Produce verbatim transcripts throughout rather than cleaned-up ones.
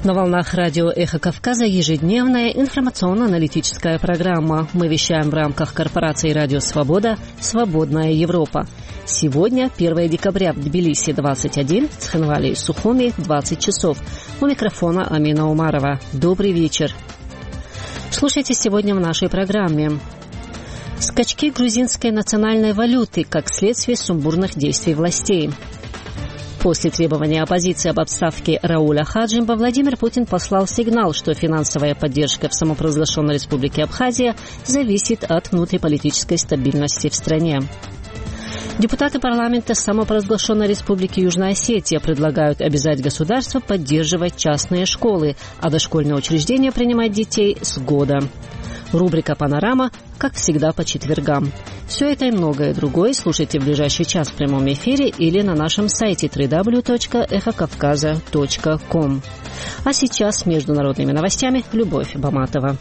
На волнах радио «Эхо Кавказа» ежедневная информационно-аналитическая программа. Мы вещаем в рамках корпорации «Радио Свобода» «Свободная Европа». Сегодня первое декабря в Тбилиси двадцать один, в Цхинвале и Сухуми двадцать часов. У микрофона Амина Умарова. Добрый вечер. Слушайте сегодня в нашей программе. Скачки грузинской национальной валюты как следствие сумбурных действий властей. После требования оппозиции об отставке Рауля Хаджимба Владимир Путин послал сигнал, что финансовая поддержка в самопровозглашенной республике Абхазия зависит от внутриполитической стабильности в стране. Депутаты парламента самопровозглашенной республики Южная Осетия предлагают обязать государство поддерживать частные школы, а дошкольные учреждения принимать детей с года. Рубрика «Панорама», как всегда, по четвергам. Все это и многое другое слушайте в ближайший час в прямом эфире или на нашем сайте дабл ю дабл ю дабл ю точка эхо кавказа точка ком. А сейчас с международными новостями Любовь Баматова.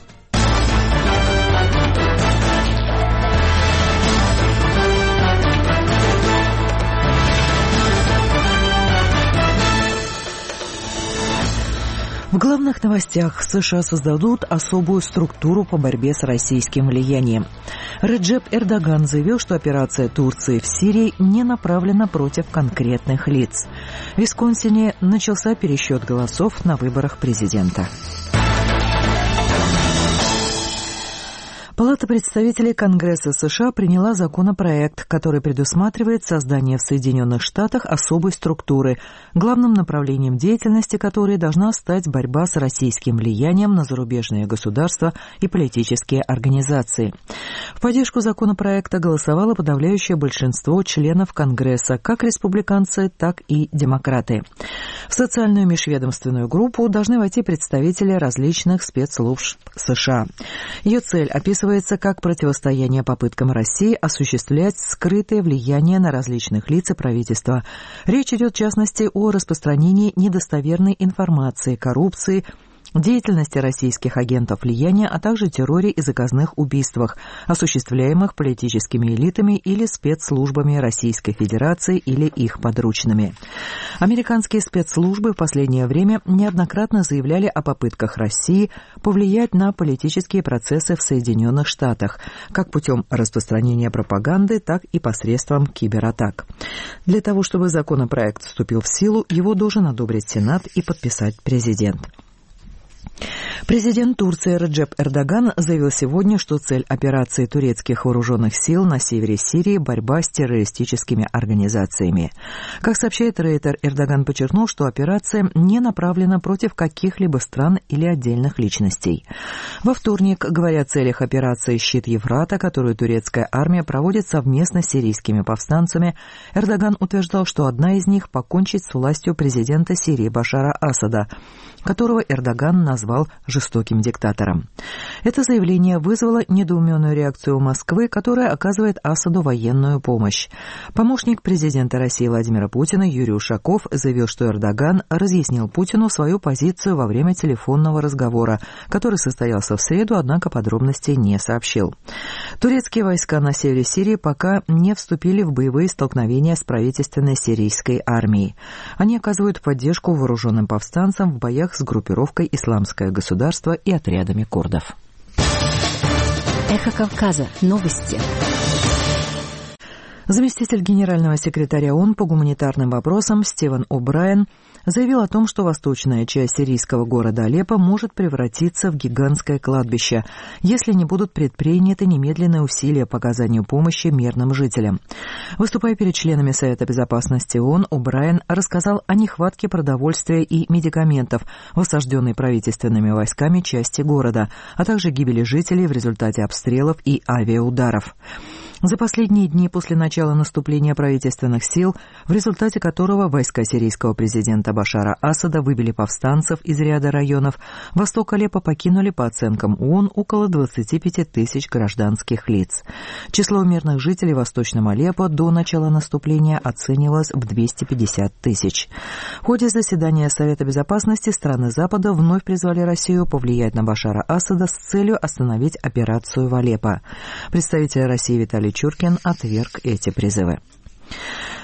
В главных новостях: США создадут особую структуру по борьбе с российским влиянием. Реджеп Эрдоган заявил, что операция Турции в Сирии не направлена против конкретных лиц. В Висконсине начался пересчет голосов на выборах президента. Палата представителей Конгресса США приняла законопроект, который предусматривает создание в Соединенных Штатах особой структуры, главным направлением деятельности которой должна стать борьба с российским влиянием на зарубежные государства и политические организации. В поддержку законопроекта голосовало подавляющее большинство членов Конгресса, как республиканцы, так и демократы. В социальную межведомственную группу должны войти представители различных спецслужб США. Ее цель описывается как противостояние попыткам России осуществлять скрытое влияние на различных лиц и правительства. Речь идет, в частности, о распространении недостоверной информации, коррупции, деятельности российских агентов влияния, а также терроре и заказных убийствах, осуществляемых политическими элитами или спецслужбами Российской Федерации или их подручными. Американские спецслужбы в последнее время неоднократно заявляли о попытках России повлиять на политические процессы в Соединенных Штатах, как путем распространения пропаганды, так и посредством кибератак. Для того, чтобы законопроект вступил в силу, его должен одобрить Сенат и подписать президент. Президент Турции Реджеп Эрдоган заявил сегодня, что цель операции турецких вооруженных сил на севере Сирии – борьба с террористическими организациями. Как сообщает Рейтер, Эрдоган подчеркнул, что операция не направлена против каких-либо стран или отдельных личностей. Во вторник, говоря о целях операции «Щит Евфрата», которую турецкая армия проводит совместно с сирийскими повстанцами, Эрдоган утверждал, что одна из них – покончить с властью президента Сирии Башара Асада, которого Эрдоган назвал жестоким диктатором. Это заявление вызвало недоуменную реакцию Москвы, которая оказывает Асаду военную помощь. Помощник президента России Владимира Путина Юрий Ушаков заявил, что Эрдоган разъяснил Путину свою позицию во время телефонного разговора, который состоялся в среду, однако подробностей не сообщил. Турецкие войска на севере Сирии пока не вступили в боевые столкновения с правительственной сирийской армией. Они оказывают поддержку вооруженным повстанцам в боях с группировкой «Исламское государство» и отрядами курдов. Эхо Кавказа. Новости. Заместитель генерального секретаря ООН по гуманитарным вопросам Стивен О'Брайен заявил о том, что восточная часть сирийского города Алеппо может превратиться в гигантское кладбище, если не будут предприняты немедленные усилия по оказанию помощи мирным жителям. Выступая перед членами Совета безопасности ООН, О'Брайен рассказал о нехватке продовольствия и медикаментов в осажденной правительственными войсками части города, а также гибели жителей в результате обстрелов и авиаударов. За последние дни после начала наступления правительственных сил, в результате которого войска сирийского президента Башара Асада выбили повстанцев из ряда районов, восток Алеппо покинули, по оценкам ООН, около двадцати пяти тысяч гражданских лиц. Число мирных жителей в восточном Алеппо до начала наступления оценивалось в двести пятьдесят тысяч. В ходе заседания Совета безопасности страны Запада вновь призвали Россию повлиять на Башара Асада с целью остановить операцию в Алеппо. Представитель России Виталий Чуркин отверг эти призывы.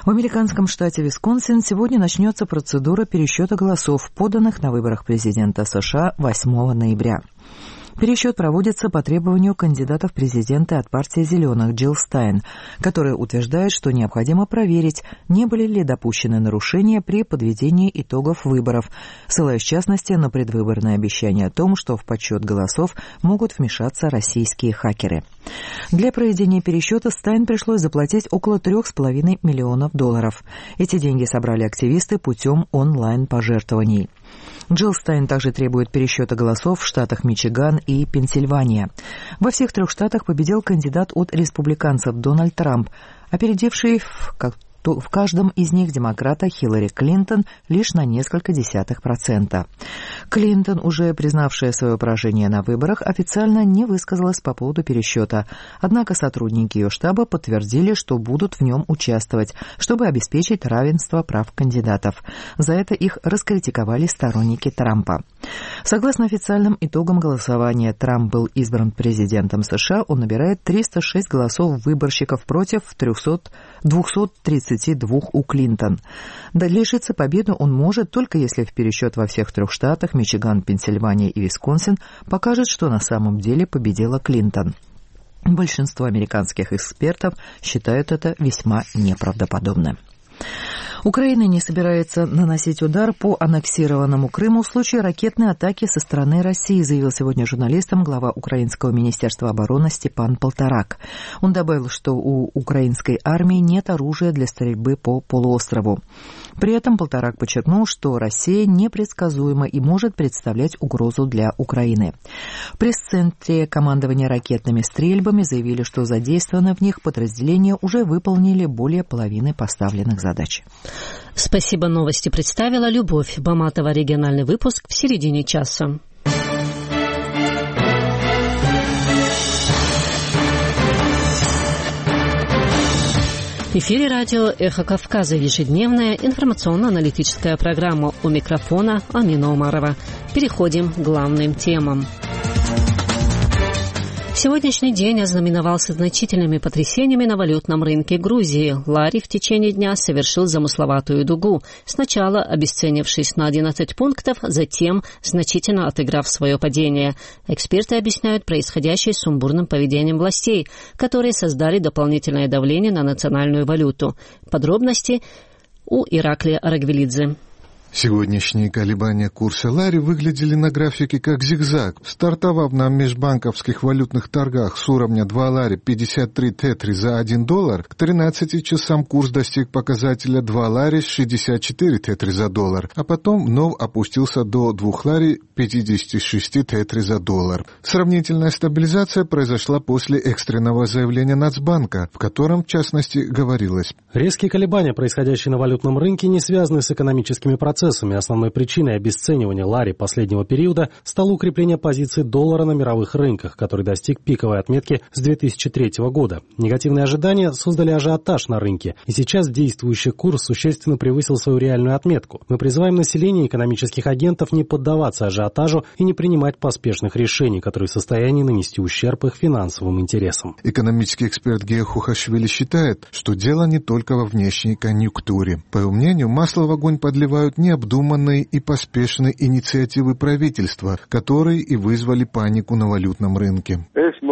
В американском штате Висконсин сегодня начнется процедура пересчета голосов, поданных на выборах президента США восьмого ноября. Пересчет проводится по требованию кандидата в президенты от партии «Зеленых» Джилл Стайн, которая утверждает, что необходимо проверить, не были ли допущены нарушения при подведении итогов выборов, ссылаясь в частности на предвыборное обещание о том, что в подсчет голосов могут вмешаться российские хакеры. Для проведения пересчета Стайн пришлось заплатить около трех с половиной миллионов долларов. Эти деньги собрали активисты путем онлайн-пожертвований. Джилл Стайн также требует пересчета голосов в штатах Мичиган и Пенсильвания. Во всех трех штатах победил кандидат от республиканцев Дональд Трамп, опередивший в, в каждом из них демократа Хиллари Клинтон лишь на несколько десятых процента. Клинтон, уже признавшая свое поражение на выборах, официально не высказалась по поводу пересчета. Однако сотрудники ее штаба подтвердили, что будут в нем участвовать, чтобы обеспечить равенство прав кандидатов. За это их раскритиковали сторонники Трампа. Согласно официальным итогам голосования, Трамп был избран президентом США. Он набирает триста шесть голосов выборщиков против двухсот тридцати двух у Клинтон. Да, лишиться победы он может только если в пересчет во всех трех штатах Мичиган, Пенсильвания и Висконсин покажет, что на самом деле победила Клинтон. Большинство американских экспертов считают это весьма неправдоподобным. Украина не собирается наносить удар по аннексированному Крыму в случае ракетной атаки со стороны России, заявил сегодня журналистам глава Украинского министерства обороны Степан Полторак. Он добавил, что у украинской армии нет оружия для стрельбы по полуострову. При этом Полторак подчеркнул, что Россия непредсказуема и может представлять угрозу для Украины. В пресс-центре командования ракетными стрельбами заявили, что задействованные в них подразделения уже выполнили более половины поставленных задач. Спасибо, новости представила Любовь Баматова. Региональный выпуск в середине часа. В эфире радио «Эхо Кавказа», ежедневная информационно-аналитическая программа. У микрофона Амина Умарова. Переходим к главным темам. Сегодняшний день ознаменовался значительными потрясениями на валютном рынке Грузии. Лари в течение дня совершил замысловатую дугу, сначала обесценившись на одиннадцать пунктов, затем значительно отыграв свое падение. Эксперты объясняют происходящее сумбурным поведением властей, которые создали дополнительное давление на национальную валюту. Подробности у Ираклия Арагвелидзе. Сегодняшние колебания курса лари выглядели на графике как зигзаг. Стартовав на межбанковских валютных торгах с уровня два лари пятьдесят три тетри за один доллар, к тринадцати часам курс достиг показателя два лари шестьдесят четыре тетри за доллар, а потом вновь опустился до два лари пятьдесят шесть тетри за доллар. Сравнительная стабилизация произошла после экстренного заявления Нацбанка, в котором, в частности, говорилось: резкие колебания, происходящие на валютном рынке, не связаны с экономическими процессами. Основной причиной обесценивания лари последнего периода стало укрепление позиции доллара на мировых рынках, который достиг пиковой отметки с две тысячи третьего года. Негативные ожидания создали ажиотаж на рынке, и сейчас действующий курс существенно превысил свою реальную отметку. Мы призываем население и экономических агентов не поддаваться ажиотажу и не принимать поспешных решений, которые в состоянии нанести ущерб их финансовым интересам. Экономический эксперт Гея Хухашвили считает, что дело не только во внешней конъюнктуре. По его мнению, масло в огонь подливают не необдуманные и поспешные инициативы правительства, которые и вызвали панику на валютном рынке.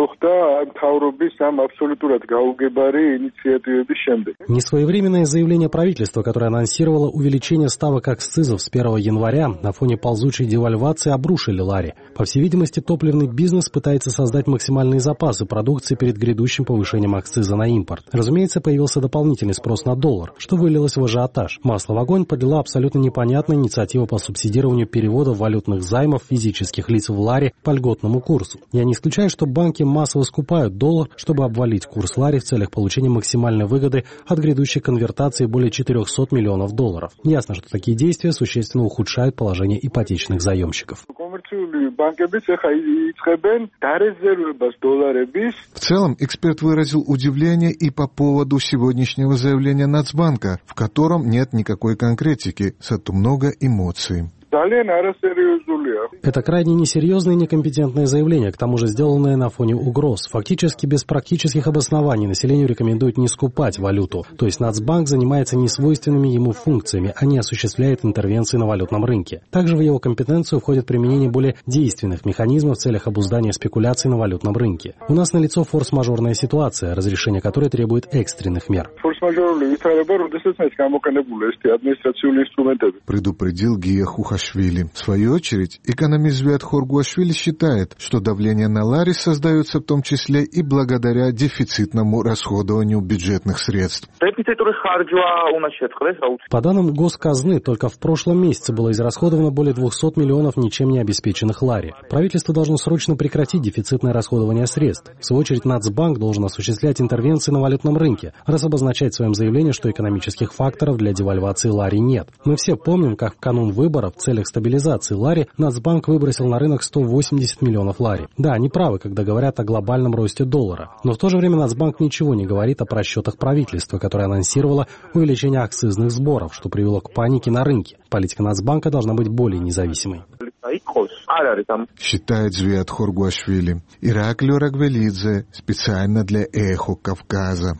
Несвоевременное заявление правительства, которое анонсировало увеличение ставок акцизов с первого января на фоне ползучей девальвации, обрушили лари. По всей видимости, топливный бизнес пытается создать максимальные запасы продукции перед грядущим повышением акциза на импорт. Разумеется, появился дополнительный спрос на доллар, что вылилось в ажиотаж. Масло в огонь подлила абсолютно непонятная инициатива по субсидированию перевода валютных займов физических лиц в лари по льготному курсу. Я не исключаю, что банки массово скупают доллар, чтобы обвалить курс лари в целях получения максимальной выгоды от грядущей конвертации более четырехсот миллионов долларов. Ясно, что такие действия существенно ухудшают положение ипотечных заемщиков. В целом, эксперт выразил удивление и по поводу сегодняшнего заявления Нацбанка, в котором нет никакой конкретики, зато много эмоций. Это крайне несерьезное и некомпетентное заявление, к тому же сделанное на фоне угроз. Фактически без практических обоснований населению рекомендуют не скупать валюту. То есть Нацбанк занимается несвойственными ему функциями, а не осуществляет интервенции на валютном рынке. Также в его компетенцию входит применение более действенных механизмов в целях обуздания спекуляций на валютном рынке. У нас налицо форс-мажорная ситуация, разрешение которой требует экстренных мер. Предупредил Гия Хухашвили. В свою очередь, экономист Звиат Хоргуашвили считает, что давление на лари создается в том числе и благодаря дефицитному расходованию бюджетных средств. По данным Госказны, только в прошлом месяце было израсходовано более двухсот миллионов ничем не обеспеченных лари. Правительство должно срочно прекратить дефицитное расходование средств. В свою очередь, Нацбанк должен осуществлять интервенции на валютном рынке, раз обозначать в своем заявлении, что экономических факторов для девальвации лари нет. Мы все помним, как в канун выборов в целях стабилизации лари Нацбанк выбросил на рынок сто восемьдесят миллионов лари. Да, они правы, когда говорят о глобальном росте доллара. Но в то же время Нацбанк ничего не говорит о просчетах правительства, которое анонсировало увеличение акцизных сборов, что привело к панике на рынке. Политика Нацбанка должна быть более независимой. Считает Звиат Хоргуашвили. Ираклио Рагвелидзе специально для «Эхо Кавказа».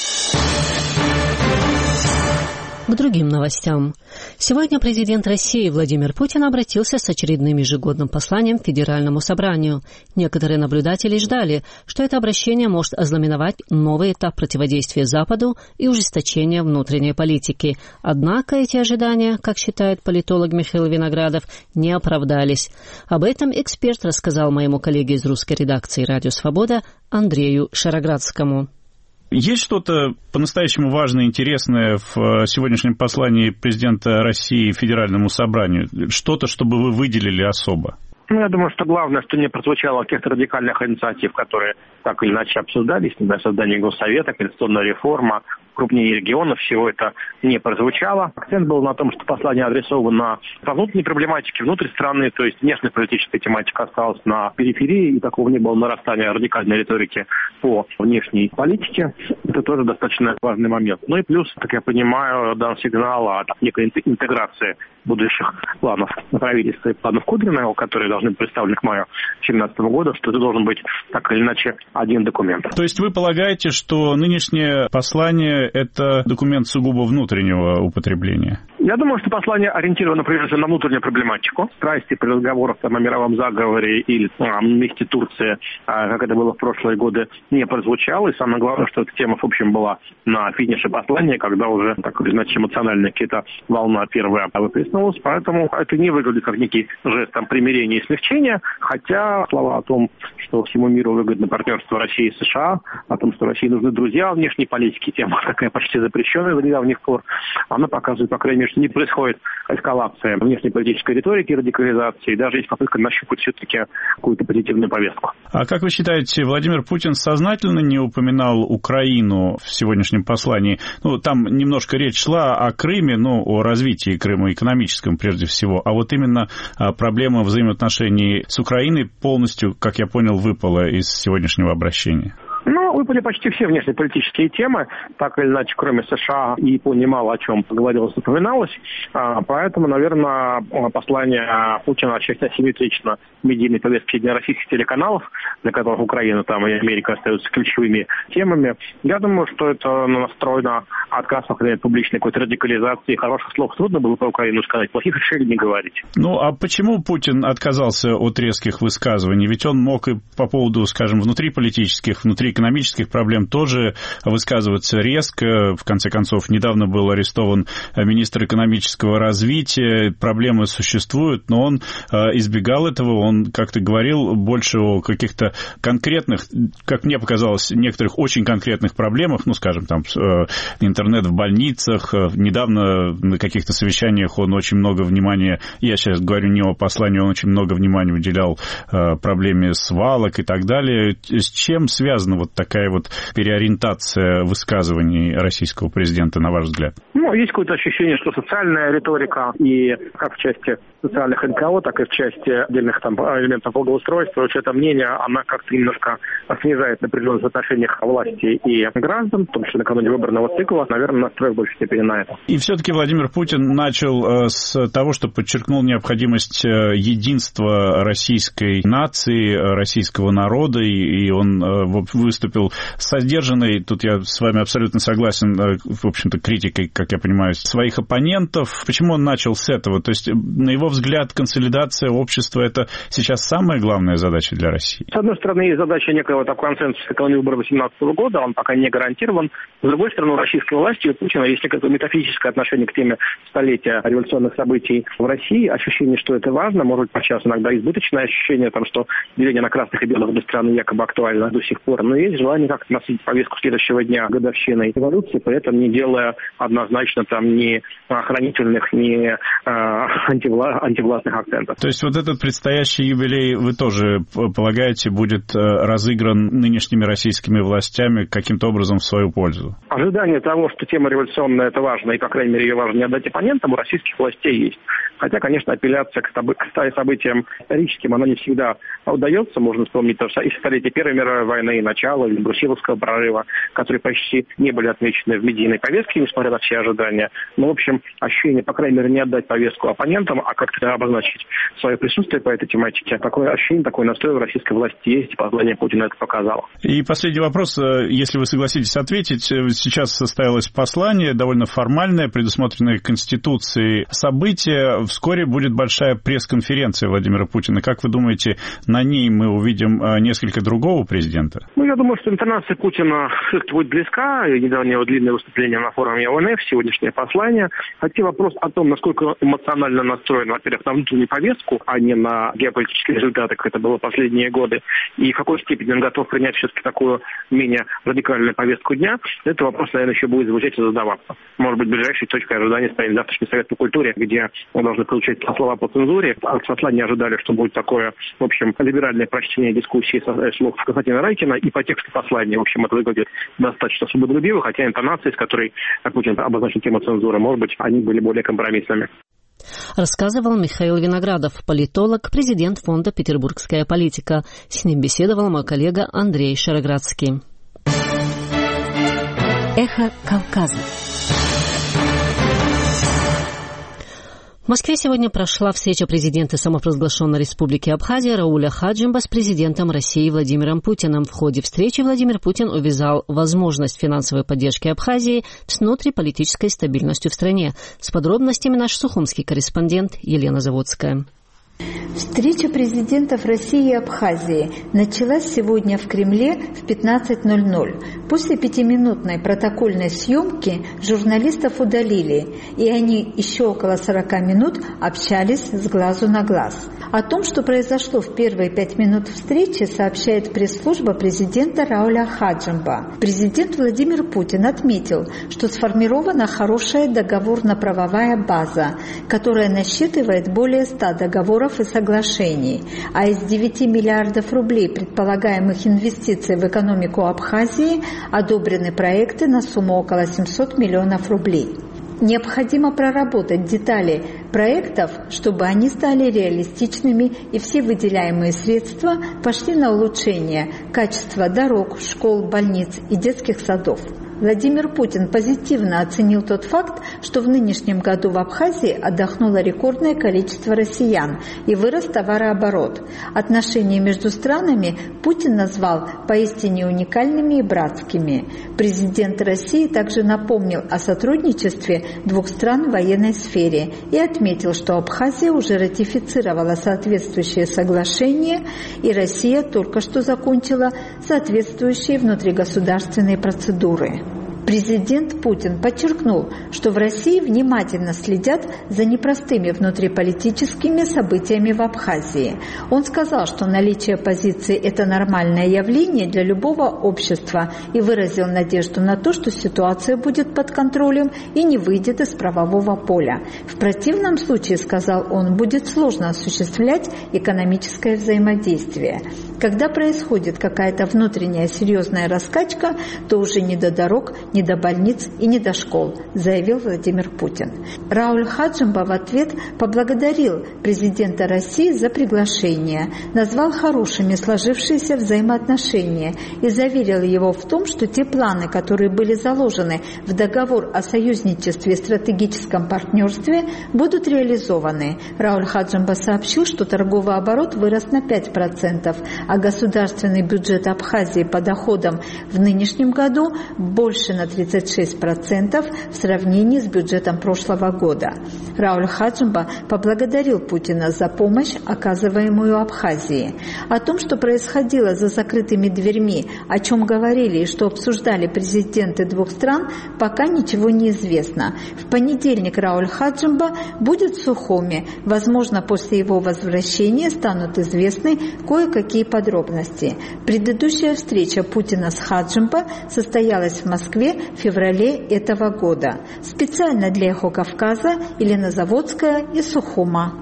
К другим новостям. Сегодня президент России Владимир Путин обратился с очередным ежегодным посланием к Федеральному собранию. Некоторые наблюдатели ждали, что это обращение может ознаменовать новый этап противодействия Западу и ужесточения внутренней политики. Однако эти ожидания, как считает политолог Михаил Виноградов, не оправдались. Об этом эксперт рассказал моему коллеге из русской редакции «Радио Свобода» Андрею Шароградскому. Есть что-то по-настоящему важное и интересное в сегодняшнем послании президента России Федеральному собранию? Что-то, чтобы вы выделили особо? Ну, я думаю, что главное, что не прозвучало каких-то радикальных инициатив, которые так или иначе обсуждались, например, создание Госсовета, конституционная реформа, крупнее регионов, всего это не прозвучало. Акцент был на том, что послание адресовано по внутренней проблематике, внутри страны, то есть внешнеполитическая тематика осталась на периферии, и такого не было нарастания радикальной риторики по внешней политике. Это тоже достаточно важный момент. Ну и плюс, как я понимаю, дан сигнал о некой интеграции будущих планов правительства и планов Кудрина, которые должны быть представлены к маю две тысячи семнадцатого года, что это должен быть так или иначе один документ. То есть вы полагаете, что нынешнее послание – это документ сугубо внутреннего употребления? Я думаю, что послание ориентировано прежде всего на внутреннюю проблематику. Страсти при разговорах там, о мировом заговоре или о месте Турции, как это было в прошлые годы, не прозвучало. И самое главное, что эта тема, в общем, была на финише послания, когда уже, так или иначе, эмоциональная какая-то волна первая выплеснулась. Поэтому это не выглядит как некий жест там, примирения и смягчения. Хотя слова о том, что всему миру выгодно партнерство России и США, о том, что России нужны друзья внешней политики, тема такая почти запрещенная до недавних пор, она показывает, по крайней мере, что не происходит эскалация внешнеполитической риторики, радикализации, и даже есть попытка нащупать все-таки какую-то позитивную повестку. А как вы считаете, Владимир Путин сознательно не упоминал Украину в сегодняшнем послании? Ну, там немножко речь шла о Крыме, ну, о развитии Крыма экономическом прежде всего, а вот именно проблема взаимоотношений с Украиной полностью, как я понял, выпала из сегодняшнего обращения. Ну, выпали почти все внешнеполитические темы, так или иначе, кроме США и Японии мало о чем говорилось, упоминалось. Поэтому, наверное, послание Путина отчасти асимметрично медийной повестки российских телеканалов, для которых Украина там, и Америка остаются ключевыми темами. Я думаю, что это настроено отказ от публичной какой-то радикализации. Хороших слов трудно было про Украину сказать, плохих решили не говорить. Ну, а почему Путин отказался от резких высказываний? Ведь он мог и по поводу, скажем, внутриполитических, внутриэкономических проблем тоже высказываться резко. В конце концов, недавно был арестован министр экономического развития. Проблемы существуют, но он избегал этого. Он как-то говорил больше о каких-то конкретных, как мне показалось, некоторых очень конкретных проблемах, ну, скажем, там, интернет в больницах. Недавно на каких-то совещаниях он очень много внимания, я сейчас говорю не о послании, он очень много внимания уделял проблеме свалок и так далее. С чем связано вот такая вот переориентация высказываний российского президента, на ваш взгляд? Ну, есть какое-то ощущение, что социальная риторика и как в части социальных эн ка о, так и в части отдельных там элементов благоустройства, вообще это мнение, она как-то немножко снижает напряженность в отношениях власти и граждан, в том числе накануне выборного цикла, наверное, настроек в большей степени на это. И все-таки Владимир Путин начал с того, что подчеркнул необходимость единства российской нации, российского народа, и он выступил с сдержанной, тут я с вами абсолютно согласен, в общем-то, критикой, как я понимаю, своих оппонентов. Почему он начал с этого? То есть, на его взгляд, консолидация общества – это сейчас самая главная задача для России? С одной стороны, есть задача некого такого консенсуса накануне выборов две тысячи восемнадцатого года, он пока не гарантирован. С другой стороны, у российской власти, у Путина есть какое-то метафизическое отношение к теме столетия революционных событий в России, ощущение, что это важно, может быть, сейчас иногда избыточное ощущение, там, что деление на красных и белых для страны якобы актуально до сих пор, но есть желание как-то насытить повестку следующего дня годовщиной революции, при этом не делая однозначно там ни охранительных, ни э, антивла... антивластных акцентов. То есть вот этот предстоящий юбилей, вы тоже полагаете, будет разыгран нынешними российскими властями каким-то образом в свою пользу? Ожидание того, что тема революционная – это важно, и, по крайней мере, ее важно не отдать оппонентам, у российских властей есть. Хотя, конечно, апелляция к событиям историческим, она не всегда удается. Можно вспомнить и столетие Первой мировой войны, и начало, или Брусиловского прорыва, которые почти не были отмечены в медийной повестке, несмотря на все ожидания. Но, в общем, ощущение, по крайней мере, не отдать повестку оппонентам, а как-то обозначить свое присутствие по этой тематике. Такое ощущение, такой настрой в российской власти есть, и послание Путина это показало. И последний вопрос, если вы согласитесь ответить. Сейчас состоялось послание, довольно формальное, предусмотренное Конституцией событие. Вскоре будет большая пресс-конференция Владимира Путина. Как вы думаете, на ней мы увидим несколько другого президента? Ну, я думаю, что интонация Путина будет близка. Недавнее его длинное выступление на форуме о эн эф, сегодняшнее послание. Хотя вопрос о том, насколько эмоционально настроен, во-первых, на внутреннюю повестку, а не на геополитические результаты, как это было последние годы, и в какой степени он готов принять все-таки такую менее радикальную повестку дня, это вопрос, наверное, еще будет звучать и задаваться. Может быть, ближайшей точкой ожидания станет завтрашний совет по культуре, где мы должны получить слова по цензуре. От посла не ожидали, что будет такое, в общем, либеральное прочтение дискуссии со слов Константина Райкина, и по тексту послания, в общем, это выглядит достаточно свободолюбиво, хотя интонации, с которой Путин обозначил тему цензуры, может быть, они были более компромиссными. Рассказывал Михаил Виноградов, политолог, президент фонда «Петербургская политика». С ним беседовал мой коллега Андрей Шароградский. Эхо Кавказа. В Москве сегодня прошла встреча президента самопровозглашенной республики Абхазия Рауля Хаджимба с президентом России Владимиром Путиным. В ходе встречи Владимир Путин увязал возможность финансовой поддержки Абхазии с внутриполитической стабильностью в стране. С подробностями наш сухумский корреспондент Елена Заводская. Встреча президентов России и Абхазии началась сегодня в Кремле в пятнадцать ноль ноль. После пятиминутной протокольной съемки журналистов удалили, и они еще около сорока минут общались с глазу на глаз. О том, что произошло в первые пять минут встречи, сообщает пресс-служба президента Рауля Хаджимба. Президент Владимир Путин отметил, что сформирована хорошая договорно-правовая база, которая насчитывает более ста договоров и соглашений, а из девяти миллиардов рублей предполагаемых инвестиций в экономику Абхазии одобрены проекты на сумму около семьсот миллионов рублей. Необходимо проработать детали проектов, чтобы они стали реалистичными и все выделяемые средства пошли на улучшение качества дорог, школ, больниц и детских садов. Владимир Путин позитивно оценил тот факт, что в нынешнем году в Абхазии отдохнуло рекордное количество россиян и вырос товарооборот. Отношения между странами Путин назвал поистине уникальными и братскими. Президент России также напомнил о сотрудничестве двух стран в военной сфере и отметил, что Абхазия уже ратифицировала соответствующие соглашения, и Россия только что закончила соответствующие внутригосударственные процедуры. Президент Путин подчеркнул, что в России внимательно следят за непростыми внутриполитическими событиями в Абхазии. Он сказал, что наличие позиции – это нормальное явление для любого общества, и выразил надежду на то, что ситуация будет под контролем и не выйдет из правового поля. В противном случае, сказал он, будет сложно осуществлять экономическое взаимодействие. Когда происходит какая-то внутренняя серьезная раскачка, то уже не до дорог, не до больниц и не до школ, заявил Владимир Путин. Рауль Хаджимба в ответ поблагодарил президента России за приглашение, назвал хорошими сложившиеся взаимоотношения и заверил его в том, что те планы, которые были заложены в договор о союзничестве и стратегическом партнерстве, будут реализованы. Рауль Хаджимба сообщил, что торговый оборот вырос на пять процентов, а государственный бюджет Абхазии по доходам в нынешнем году больше на тридцать шесть процентов в сравнении с бюджетом прошлого года. Рауль Хаджимба поблагодарил Путина за помощь, оказываемую Абхазии. О том, что происходило за закрытыми дверьми, о чем говорили и что обсуждали президенты двух стран, пока ничего не известно. В понедельник Рауль Хаджимба будет в Сухуми. Возможно, после его возвращения станут известны кое-какие подробности. Предыдущая встреча Путина с Хаджимба состоялась в Москве в феврале этого года. Специально для «Эхо Кавказа» Елена Заводская из Сухума.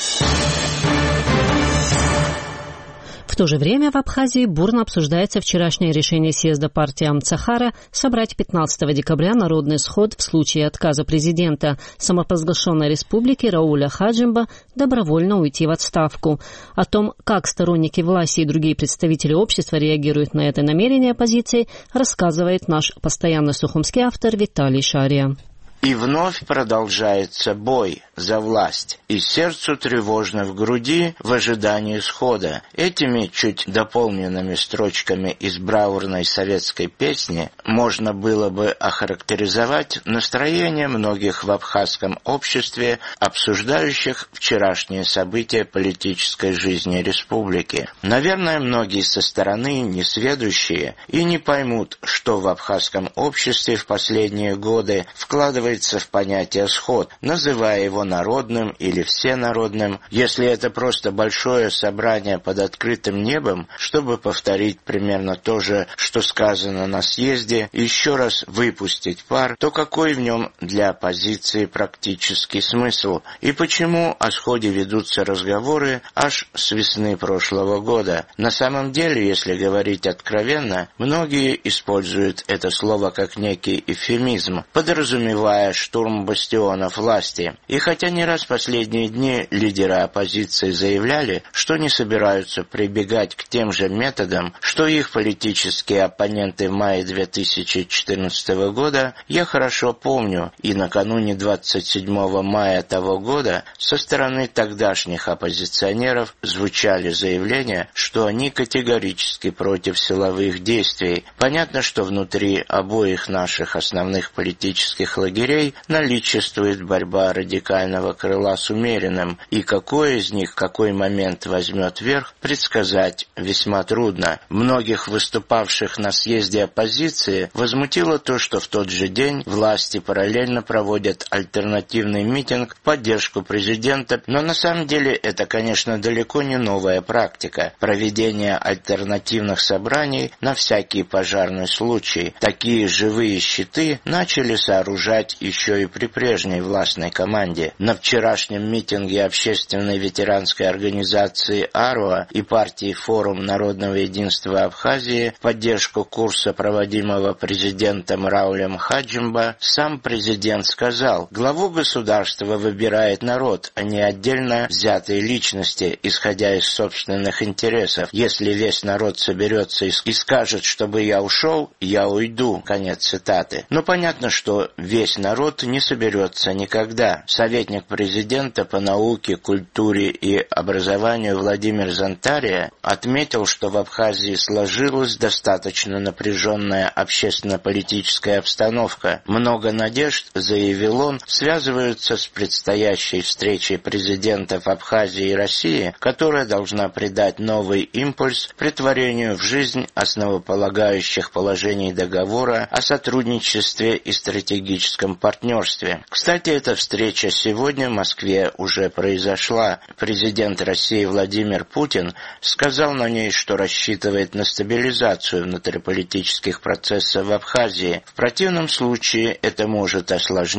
В то же время в Абхазии бурно обсуждается вчерашнее решение съезда партии Амцахара собрать пятнадцатого декабря народный сход в случае отказа президента самопровозглашенной республики Рауля Хаджимба добровольно уйти в отставку. О том, как сторонники власти и другие представители общества реагируют на это намерение оппозиции, рассказывает наш постоянный сухумский автор Виталий Шария. И вновь продолжается бой за власть, и сердцу тревожно в груди в ожидании схода. Этими чуть дополненными строчками из бравурной советской песни можно было бы охарактеризовать настроение многих в абхазском обществе, обсуждающих вчерашние события политической жизни республики. Наверное, многие со стороны несведущие и не поймут, что в абхазском обществе в последние годы вкладывается в понятие «сход», называя его народным или всенародным, если это просто большое собрание под открытым небом, чтобы повторить примерно то же, что сказано на съезде, и еще раз выпустить пар, то какой в нем для оппозиции практический смысл? И почему о сходе ведутся разговоры аж с весны прошлого года? На самом деле, если говорить откровенно, многие используют это слово как некий эвфемизм, подразумевая штурм бастионов власти. И хотя не раз в последние дни лидеры оппозиции заявляли, что не собираются прибегать к тем же методам, что их политические оппоненты в мае две тысячи четырнадцатого года, я хорошо помню, и накануне двадцать седьмого мая того года со стороны тогдашних оппозиционеров звучали заявления, что они категорически против силовых действий. Понятно, что внутри обоих наших основных политических лагерей наличествует борьба радикального крыла с умеренным, и какой из них в какой момент возьмет верх, предсказать весьма трудно. Многих выступавших на съезде оппозиции возмутило то, что в тот же день власти параллельно проводят альтернативный митинг в поддержку президента, но на самом деле это, конечно, далеко не новая практика – проведение альтернативных собраний на всякий пожарный случай. Такие живые щиты начали сооружать еще и при прежней властной команде. На вчерашнем митинге общественной ветеранской организации АРОА и партии «Форум народного единства Абхазии» в поддержку курса, проводимого президентом Раулем Хаджимба, сам президент сказал: главу государства выбирает народ, а не отдельно взятые личности, исходя из собственных интересов. Если весь народ соберется и скажет, чтобы я ушел, я уйду. Конец цитаты. Но понятно, что весь народ народ не соберется никогда. Советник президента по науке, культуре и образованию Владимир Зантария отметил, что в Абхазии сложилась достаточно напряженная общественно-политическая обстановка. Много надежд, заявил он, связываются с предстоящей встречей президентов Абхазии и России, которая должна придать новый импульс претворению в жизнь основополагающих положений договора о сотрудничестве и стратегическом партнерстве. Кстати, эта встреча сегодня в Москве уже произошла. Президент России Владимир Путин сказал на ней, что рассчитывает на стабилизацию внутриполитических процессов в Абхазии. В противном случае это может осложнить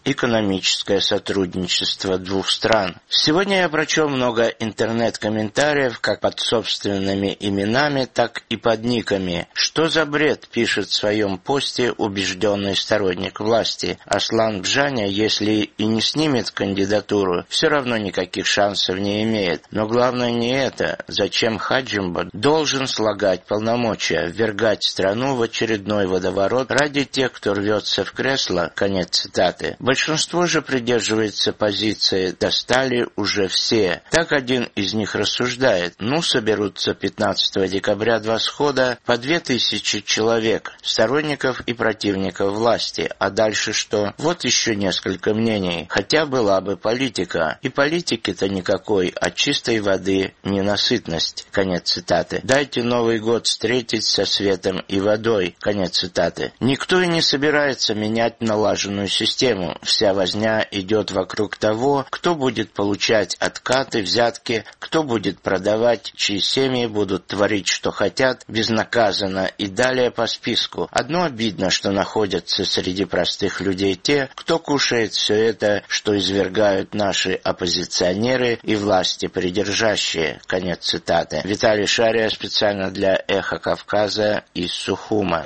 экономическое сотрудничество двух стран. Сегодня я прочел много интернет-комментариев как под собственными именами, так и под никами. Что за бред, пишет в своем посте убежденный сторонник власти. Аслан Бжаня, если и не снимет кандидатуру, все равно никаких шансов не имеет. Но главное не это. Зачем Хаджимба должен слагать полномочия, ввергать страну в очередной водоворот ради тех, кто рвется в кресло? Конец цитаты. Большинство же придерживается позиции «достали уже все». Так один из них рассуждает. Ну, соберутся пятнадцатого декабря два схода по две тысячи человек, сторонников и противников власти. А дальше что? Вот еще несколько мнений. Хотя была бы политика. И политики-то никакой, а чистой воды ненасытность. Конец цитаты. Дайте Новый год встретить со светом и водой. Конец цитаты. Никто и не собирается менять налаженную систему. Вся возня идет вокруг того, кто будет получать откаты, взятки, кто будет продавать, чьи семьи будут творить, что хотят, безнаказанно и далее по списку. Одно обидно, что находятся среди простых людей те, кто кушает все это, что извергают наши оппозиционеры и власти придержащие. Конец цитаты. Виталий Шария специально для «Эхо Кавказа» из Сухума.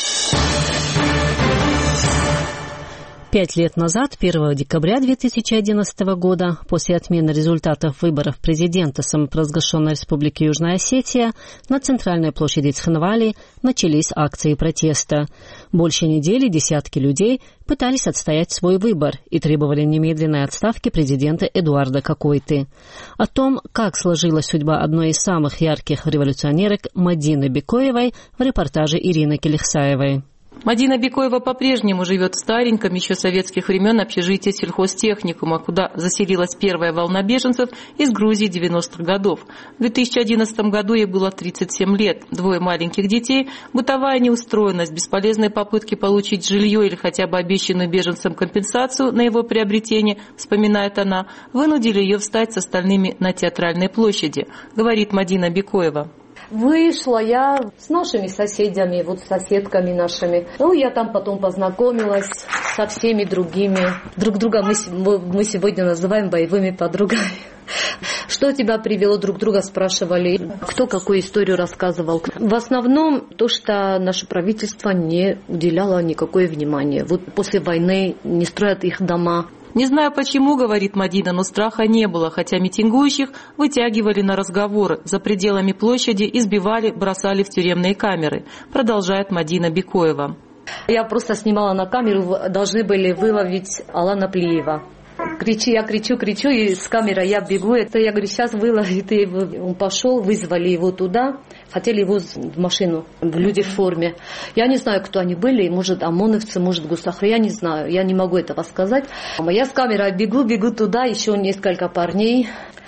Пять лет назад, первого декабря две тысячи одиннадцатого года, после отмены результатов выборов президента самопровозглашенной Республики Южная Осетия, на центральной площади Цхинвали начались акции протеста. Больше недели десятки людей пытались отстоять свой выбор и требовали немедленной отставки президента Эдуарда Кокойты. О том, как сложилась судьба одной из самых ярких революционерок Мадины Бекоевой, в репортаже Ирины Келихсаевой. Мадина Бекоева по-прежнему живет в стареньком еще советских времен общежитии сельхозтехникума, куда заселилась первая волна беженцев из Грузии девяностых годов. В две тысячи одиннадцатом году ей было тридцать семь лет, двое маленьких детей, бытовая неустроенность, бесполезные попытки получить жилье или хотя бы обещанную беженцам компенсацию на его приобретение, вспоминает она, вынудили ее встать с остальными на Театральной площади, говорит Мадина Бекоева. Вышла я с нашими соседями, вот с соседками нашими. Ну, я там потом познакомилась со всеми другими. Друг друга мы, мы сегодня называем боевыми подругами. Что тебя привело, друг друга спрашивали, кто какую историю рассказывал. В основном то, что наше правительство не уделяло никакое внимания. Вот после войны не строят их дома. Не знаю почему, говорит Мадина, но страха не было, хотя митингующих вытягивали на разговоры, за пределами площади избивали, бросали в тюремные камеры, продолжает Мадина Бекоева. Я просто снимала на камеру, должны были выловить Алана Плиева. Кричу, я кричу, кричу, и с камерой я бегу. Это я говорю, сейчас выловит его. Он пошел, вызвали его туда, хотели его в машину, люди в форме. Я не знаю, кто они были, может, ОМОНовцы, может, госохрана, я не знаю, я не могу этого сказать. Я с камерой бегу, бегу туда, еще несколько парней.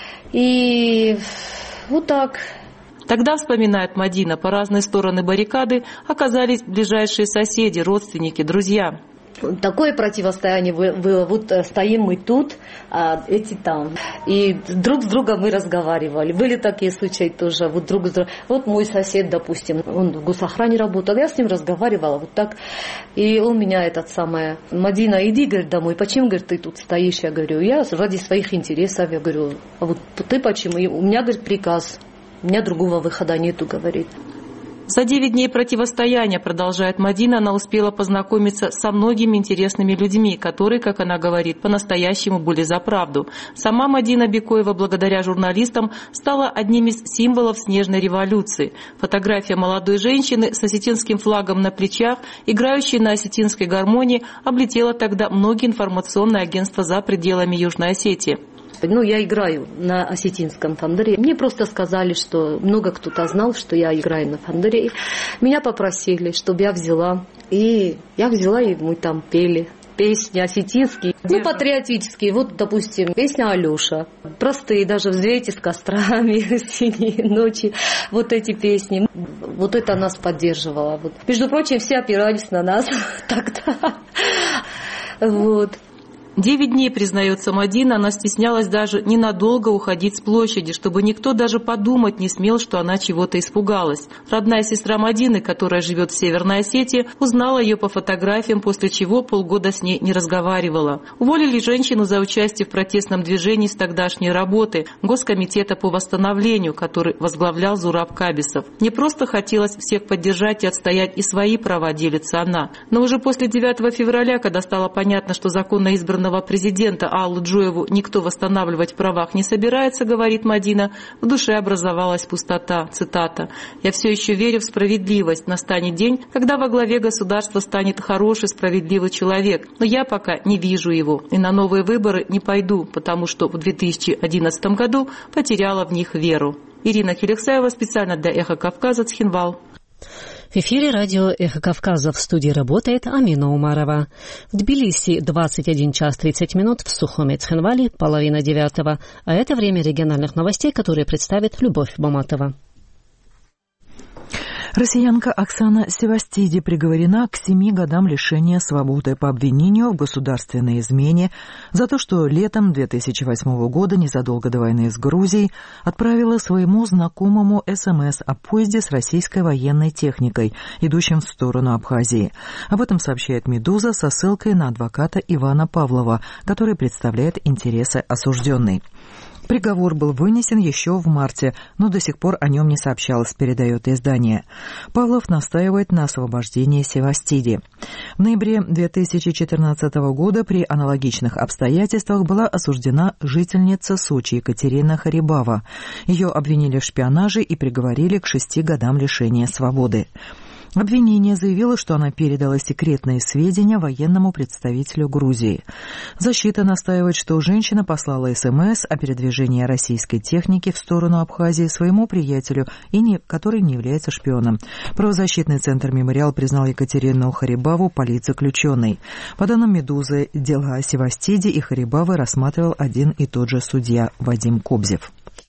И вот так. Тогда, вспоминает Мадина, по разные стороны баррикады оказались ближайшие соседи, родственники, друзья. Такое противостояние было. Вот стоим мы тут, а эти там. И друг с другом мы разговаривали. Были такие случаи тоже. Вот, друг с другом. Вот мой сосед, допустим, он в госохране работал. Я с ним разговаривала вот так. И он меня этот самый... Мадина, иди, говорит, домой. Почему, говорит, ты тут стоишь? Я говорю, я ради своих интересов. Я говорю, а вот ты почему? И у меня, говорит, приказ. У меня другого выхода нету, говорит. За девять дней противостояния, продолжает Мадина, она успела познакомиться со многими интересными людьми, которые, как она говорит, по-настоящему были за правду. Сама Мадина Бекоева, благодаря журналистам, стала одним из символов снежной революции. Фотография молодой женщины с осетинским флагом на плечах, играющей на осетинской гармонии, облетела тогда многие информационные агентства за пределами Южной Осетии. Ну, я играю на осетинском фандере. Мне просто сказали, что много кто-то знал, что я играю на фандере. Меня попросили, чтобы я взяла. И я взяла, и мы там пели песни осетинские. Ну, патриотические. Вот, допустим, песня «Алеша». Простые, даже «Взвейте с кострами», «Синие ночи». Вот эти песни. Вот это нас поддерживало. Вот. Между прочим, все опирались на нас тогда. Вот. Девять дней, признается Мадина, она стеснялась даже ненадолго уходить с площади, чтобы никто даже подумать не смел, что она чего-то испугалась. Родная сестра Мадины, которая живет в Северной Осетии, узнала ее по фотографиям, после чего полгода с ней не разговаривала. Уволили женщину за участие в протестном движении с тогдашней работы Госкомитета по восстановлению, который возглавлял Зураб Кабисов. Не просто хотелось всех поддержать и отстоять и свои права, делится она. Но уже после девятого февраля, когда стало понятно, что законно избранного президента Аллу Джоеву никто восстанавливать в правах не собирается, говорит Мадина, в душе образовалась пустота. Цитата. «Я все еще верю в справедливость. Настанет день, когда во главе государства станет хороший, справедливый человек. Но я пока не вижу его. И на новые выборы не пойду, потому что в две тысячи одиннадцатом году потеряла в них веру». Ирина Хелексаева специально для «Эхо Кавказа», Цхинвал. В эфире радио «Эхо Кавказа», в студии работает Амина Умарова. В Тбилиси двадцать один час тридцать минут, в Сухуме, Цхинвале половина девятого. А это время региональных новостей, которые представит Любовь Баматова. Россиянка Оксана Севастиди приговорена к семи годам лишения свободы по обвинению в государственной измене за то, что летом две тысячи восьмого года, незадолго до войны с Грузией, отправила своему знакомому СМС о поезде с российской военной техникой, идущим в сторону Абхазии. Об этом сообщает «Медуза» со ссылкой на адвоката Ивана Павлова, который представляет интересы осужденной. Приговор был вынесен еще в марте, но до сих пор о нем не сообщалось, передает издание. Павлов настаивает на освобождении Севастиди. В ноябре две тысячи четырнадцатого года при аналогичных обстоятельствах была осуждена жительница Сочи Екатерина Харибава. Ее обвинили в шпионаже и приговорили к шести годам лишения свободы. Обвинение заявило, что она передала секретные сведения военному представителю Грузии. Защита настаивает, что женщина послала СМС о передвижении российской техники в сторону Абхазии своему приятелю, и не, который не является шпионом. Правозащитный центр «Мемориал» признал Екатерину Харибаву политзаключенной. По данным «Медузы», дела Севастиди и Харибавы рассматривал один и тот же судья Вадим Кобзев.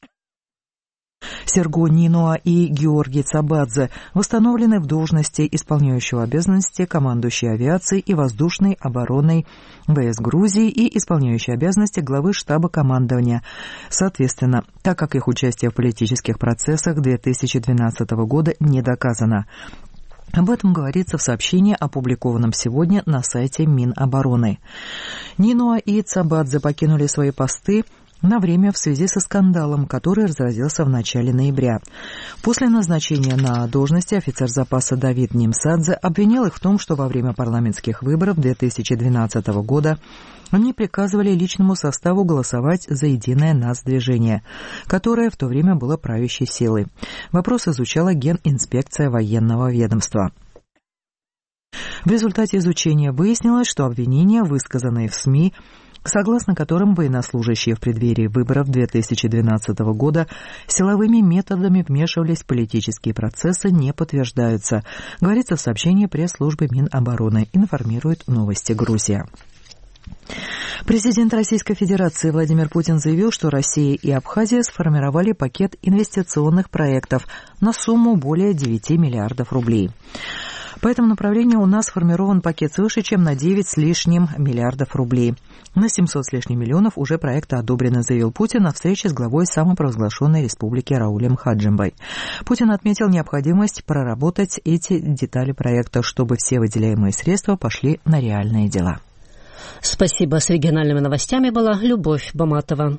Серго Нинуа и Георгий Цабадзе восстановлены в должности исполняющего обязанности командующей авиацией и воздушной обороной ВС Грузии и исполняющей обязанности главы штаба командования. Соответственно, так как их участие в политических процессах две тысячи двенадцатого года не доказано. Об этом говорится в сообщении, опубликованном сегодня на сайте Минобороны. Нинуа и Цабадзе покинули свои посты на время в связи со скандалом, который разразился в начале ноября. После назначения на должности офицер запаса Давид Немсадзе обвинял их в том, что во время парламентских выборов две тысячи двенадцатого года они приказывали личному составу голосовать за единое нацдвижение, которое в то время было правящей силой. Вопрос изучала Генинспекция военного ведомства. В результате изучения выяснилось, что обвинения, высказанные в СМИ, согласно которым военнослужащие в преддверии выборов две тысячи двенадцатого года силовыми методами вмешивались в политические процессы, не подтверждаются, говорится в сообщении пресс-службы Минобороны, информирует «Новости Грузия». Президент Российской Федерации Владимир Путин заявил, что Россия и Абхазия сформировали пакет инвестиционных проектов на сумму более девяти миллиардов рублей. По этому направлению у нас сформирован пакет свыше, чем на девять с лишним миллиардов рублей. На семьсот с лишним миллионов уже проекты одобрены, заявил Путин на встрече с главой самопровозглашенной республики Раулем Хаджимбой. Путин отметил необходимость проработать эти детали проекта, чтобы все выделяемые средства пошли на реальные дела. Спасибо. С региональными новостями была Любовь Баматова.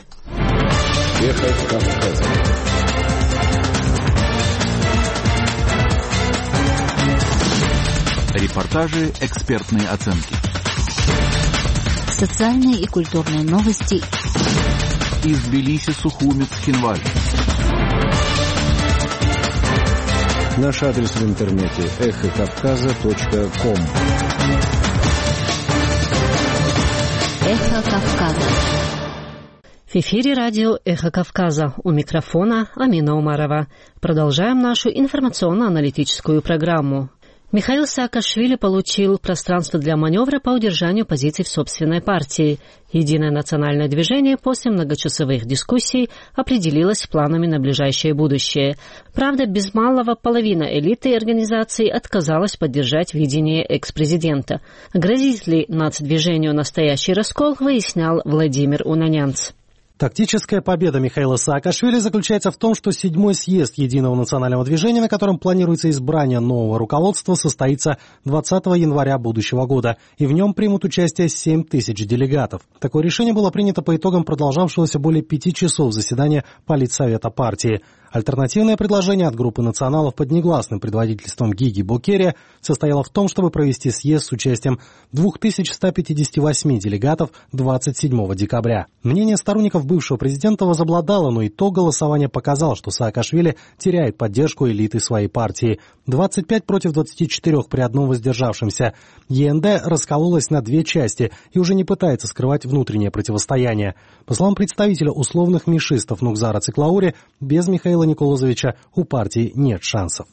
Эхо Кавказа. Репортажи, экспертные оценки. Социальные и культурные новости. Из Тбилиси, Сухуми, Цхинвале. Наш адрес в интернете эхо кавказа точка ком. Эхо Кавказа. В эфире радио «Эхо Кавказа». У микрофона Амина Умарова. Продолжаем нашу информационно-аналитическую программу. Михаил Саакашвили получил пространство для маневра по удержанию позиций в собственной партии. Единое национальное движение после многочасовых дискуссий определилось планами на ближайшее будущее. Правда, без малого половина элиты организации отказалась поддержать видение экс-президента. Грозит ли нацдвижению настоящий раскол, выяснял Владимир Унанянц. Тактическая победа Михаила Саакашвили заключается в том, что седьмой съезд Единого национального движения, на котором планируется избрание нового руководства, состоится двадцатого января будущего года, и в нем примут участие семь тысяч делегатов. Такое решение было принято по итогам продолжавшегося более пяти часов заседания Политсовета партии. Альтернативное предложение от группы националов под негласным предводительством Гиги Букерия состояло в том, чтобы провести съезд с участием две тысячи сто пятьдесят восемь делегатов двадцать седьмого декабря. Мнение сторонников бывшего президента возобладало, но итог голосования показал, что Саакашвили теряет поддержку элиты своей партии. двадцать пять против двадцати четырёх при одном воздержавшемся. ЕНД раскололась на две части и уже не пытается скрывать внутреннее противостояние. По словам представителя условных мишистов Нукзара Циклаури, без Михаила Николозовича у партии нет шансов.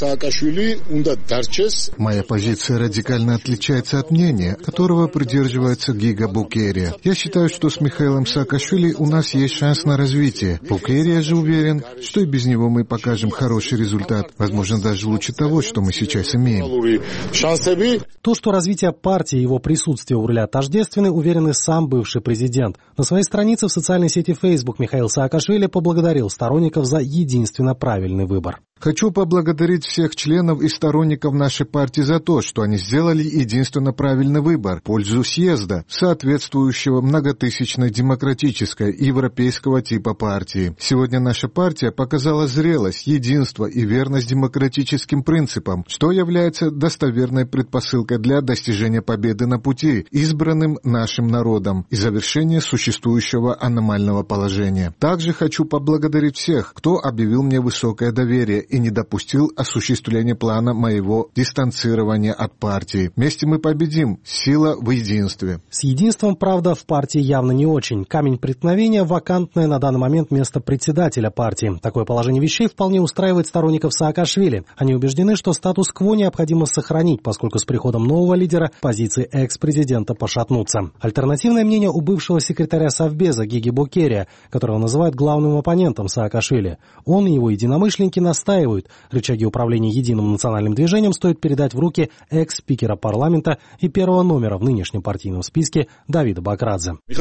Моя позиция радикально отличается от мнения, которого придерживается Гига Букерия. Я считаю, что с Михаилом Саакашвили у нас есть шанс на развитие. Букерия же уверен, что и без него мы покажем хороший результат, возможно, даже лучше того, что мы сейчас имеем. То, что развитие партии и его присутствие у руля тождественны, уверен и сам бывший президент. На своей странице в социальной сети Facebook Михаил Саакашвили поблагодарил сторонников за единственно правильный выбор. Хочу поблагодарить всех членов и сторонников нашей партии за то, что они сделали единственно правильный выбор в пользу съезда, соответствующего многотысячной демократической и европейского типа партии. Сегодня наша партия показала зрелость, единство и верность демократическим принципам, что является достоверной предпосылкой для достижения победы на пути, избранным нашим народом, и завершения существующего аномального положения. Также хочу поблагодарить всех, кто объявил мне высокое доверие и не допустил осуществления плана моего дистанцирования от партии. Вместе мы победим. Сила в единстве. С единством, правда, в партии явно не очень. Камень преткновения – вакантное на данный момент место председателя партии. Такое положение вещей вполне устраивает сторонников Саакашвили. Они убеждены, что статус-кво необходимо сохранить, поскольку с приходом нового лидера позиции экс-президента пошатнутся. Альтернативное мнение у бывшего секретаря Совбеза Гиги Букерия, которого называют главным оппонентом Саакашвили. Он и его единомышленники настаивают. Рычаги управления Единым национальным движением стоит передать в руки экс-спикера парламента и первого номера в нынешнем партийном списке Давида Бакрадзе. В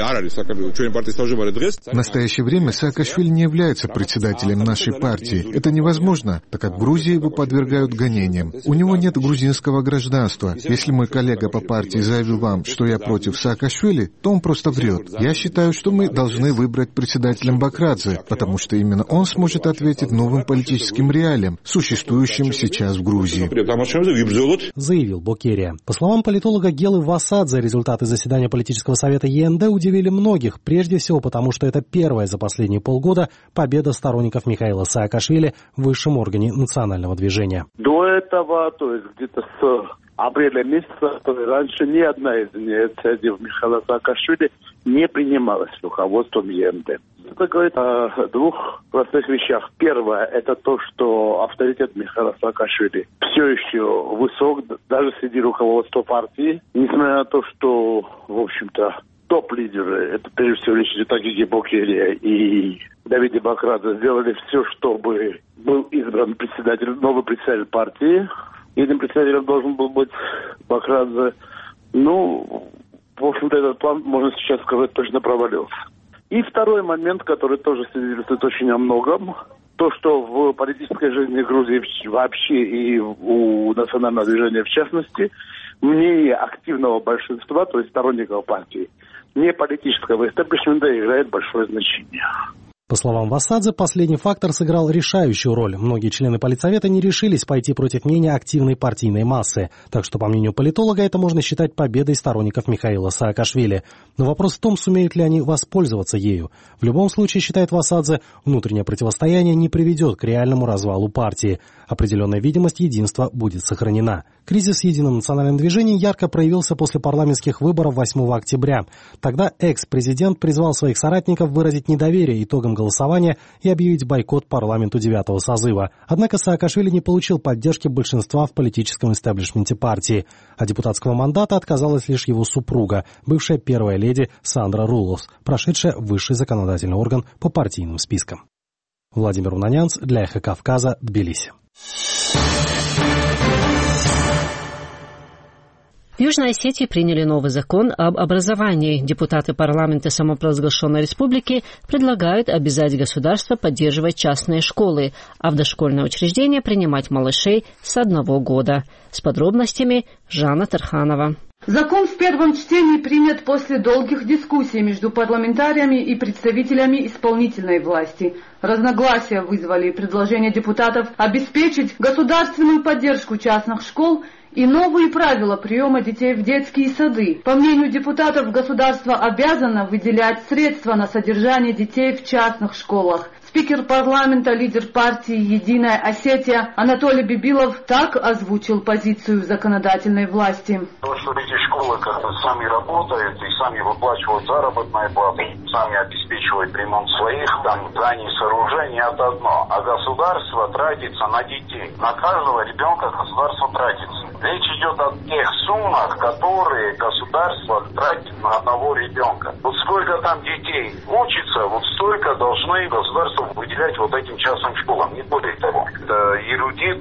настоящее время Саакашвили не является председателем нашей партии. Это невозможно, так как в Грузии его подвергают гонениям. У него нет грузинского гражданства. Если мой коллега по партии заявил вам, что я против Саакашвили, то он просто врет. Я считаю, что мы должны выбрать председателем Бакрадзе, потому что именно он сможет ответить новым политическим реалиям, существующим сейчас в Грузии. Заявил Букерия. По словам политолога Гелы Васадзе, результаты заседания политического совета ЕНД удивили многих, прежде всего потому, что это первая за последние полгода победа сторонников Михаила Саакашвили в высшем органе национального движения. До этого, то есть где-то с апреля месяца, то раньше ни одна из инициатив Михаила Саакашвили не принималась руководством ЕНД. Это говорит о двух простых вещах. Первое – это то, что авторитет Михаила Саакашвили все еще высок, даже среди руководства партии. Несмотря на то, что, в общем-то, топ-лидеры, это прежде всего речь идет о Гиге Букерия и Давиде Бакрадзе, сделали все, чтобы был избран председатель, новый председатель партии. Этим председателем должен был быть Бакрадзе. Ну, в общем-то, этот план, можно сейчас сказать, точно провалился. И второй момент, который тоже свидетельствует очень о многом, то, что в политической жизни Грузии вообще и у национального движения в частности, мнение активного большинства, то есть сторонников партии, не политического истеблишмента, играет большое значение. По словам Васадзе, последний фактор сыграл решающую роль. Многие члены Политсовета не решились пойти против мнения активной партийной массы. Так что, по мнению политолога, это можно считать победой сторонников Михаила Саакашвили. Но вопрос в том, сумеют ли они воспользоваться ею. В любом случае, считает Васадзе, внутреннее противостояние не приведет к реальному развалу партии. Определенная видимость единства будет сохранена. Кризис в Едином национальном движении ярко проявился после парламентских выборов восьмого октября. Тогда экс-президент призвал своих соратников выразить недоверие итогам голосования и объявить бойкот парламенту девятого созыва. Однако Саакашвили не получил поддержки большинства в политическом истеблишменте партии. От депутатского мандата отказалась лишь его супруга, бывшая первая леди Сандра Руловс, прошедшая высший законодательный орган по партийным спискам. Владимир Унанянц для Эхо Кавказа, Тбилиси. В Южной Осетии приняли новый закон об образовании. Депутаты парламента самопровозглашенной республики предлагают обязать государство поддерживать частные школы, а в дошкольные учреждения принимать малышей с одного года. С подробностями Жанна Тарханова. Закон в первом чтении принят после долгих дискуссий между парламентариями и представителями исполнительной власти. Разногласия вызвали предложение депутатов обеспечить государственную поддержку частных школ и новые правила приема детей в детские сады. По мнению депутатов, государство обязано выделять средства на содержание детей в частных школах. Спикер парламента, лидер партии «Единая Осетия» Анатолий Бибилов так озвучил позицию законодательной власти. То, что эти школы как-то сами работают и сами выплачивают заработные платы, сами обеспечивают ремонт своих там зданий, сооружений, это одно. А государство тратится на детей. На каждого ребенка государство тратится. Речь идет о тех суммах, которые государство тратит на одного ребенка. Вот сколько там детей учится, вот столько должны государство выделять вот этим частным школам, не более того. Это эрудит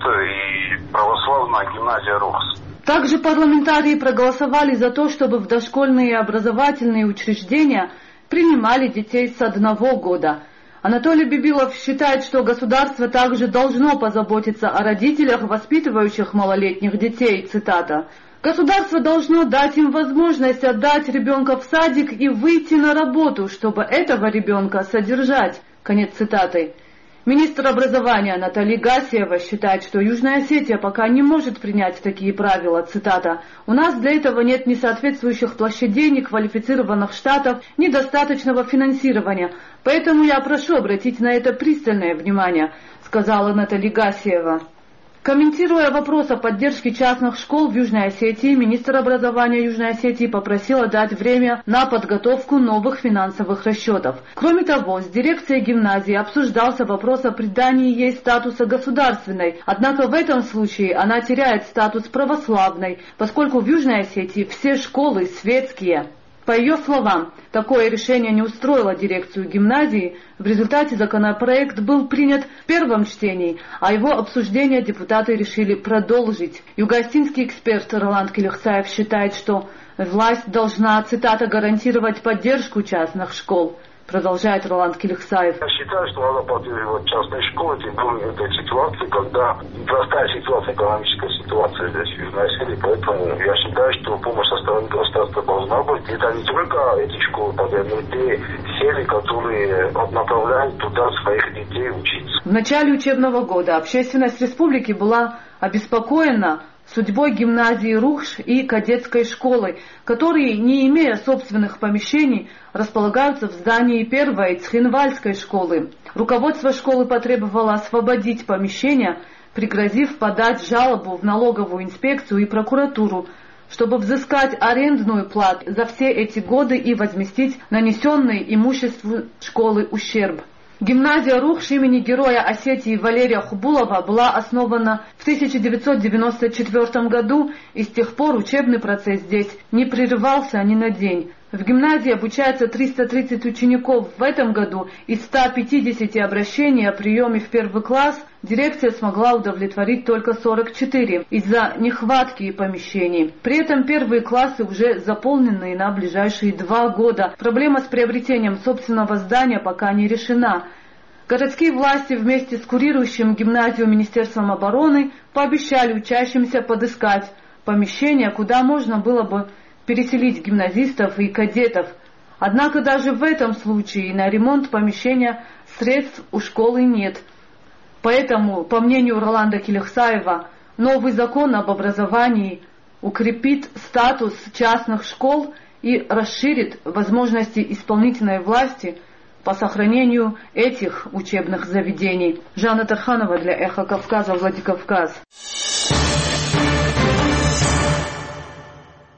и православная гимназия РУХС. Также парламентарии проголосовали за то, чтобы в дошкольные образовательные учреждения принимали детей с одного года. Анатолий Бибилов считает, что государство также должно позаботиться о родителях, воспитывающих малолетних детей, цитата. Государство должно дать им возможность отдать ребенка в садик и выйти на работу, чтобы этого ребенка содержать. Конец цитаты. Министр образования Наталья Гасиева считает, что Южная Осетия пока не может принять такие правила, цитата. «У нас для этого нет ни соответствующих площадей, ни квалифицированных штатов, ни достаточного финансирования. Поэтому я прошу обратить на это пристальное внимание», сказала Наталья Гасиева. Комментируя вопрос о поддержке частных школ в Южной Осетии, министр образования Южной Осетии попросила дать время на подготовку новых финансовых расчетов. Кроме того, с дирекцией гимназии обсуждался вопрос о придании ей статуса государственной, однако в этом случае она теряет статус православной, поскольку в Южной Осетии все школы светские. По ее словам, такое решение не устроило дирекцию гимназии. В результате законопроект был принят в первом чтении, а его обсуждение депутаты решили продолжить. Юго-осетинский эксперт Роланд Келихсаев считает, что власть должна, цитата, гарантировать поддержку частных школ. Продолжает Роланд Келихсаев. Я считаю, что надо поддерживать частные школы, тем более в этой ситуации, когда непростая ситуация, экономическая ситуация здесь в Южной Осетии, поэтому я считаю, что помощь со стороны государства должна быть. Это не только эти школы, но и те семьи, которые направляют туда своих детей учиться. В начале учебного года общественность республики была обеспокоена судьбой гимназии РУХС и кадетской школы, которые, не имея собственных помещений, располагаются в здании первой Цхинвальской школы. Руководство школы потребовало освободить помещения, пригрозив подать жалобу в налоговую инспекцию и прокуратуру, чтобы взыскать арендную плату за все эти годы и возместить нанесенный имуществу школы ущерб. Гимназия РУХС имени героя Осетии Валерия Хубулова была основана в тысяча девятьсот девяносто четвёртом году, и с тех пор учебный процесс здесь не прерывался ни на день. В гимназии обучается триста тридцать учеников. В этом году из ста пятидесяти обращений о приеме в первый класс дирекция смогла удовлетворить только сорок четыре из-за нехватки помещений. При этом первые классы уже заполнены на ближайшие два года. Проблема с приобретением собственного здания пока не решена. Городские власти вместе с курирующим гимназию Министерством обороны пообещали учащимся подыскать помещение, куда можно было бы переселить гимназистов и кадетов. Однако даже в этом случае на ремонт помещения средств у школы нет. Поэтому, по мнению Роланда Келихсаева, новый закон об образовании укрепит статус частных школ и расширит возможности исполнительной власти по сохранению этих учебных заведений. Жанна Тарханова для Эхо Кавказа, Владикавказ.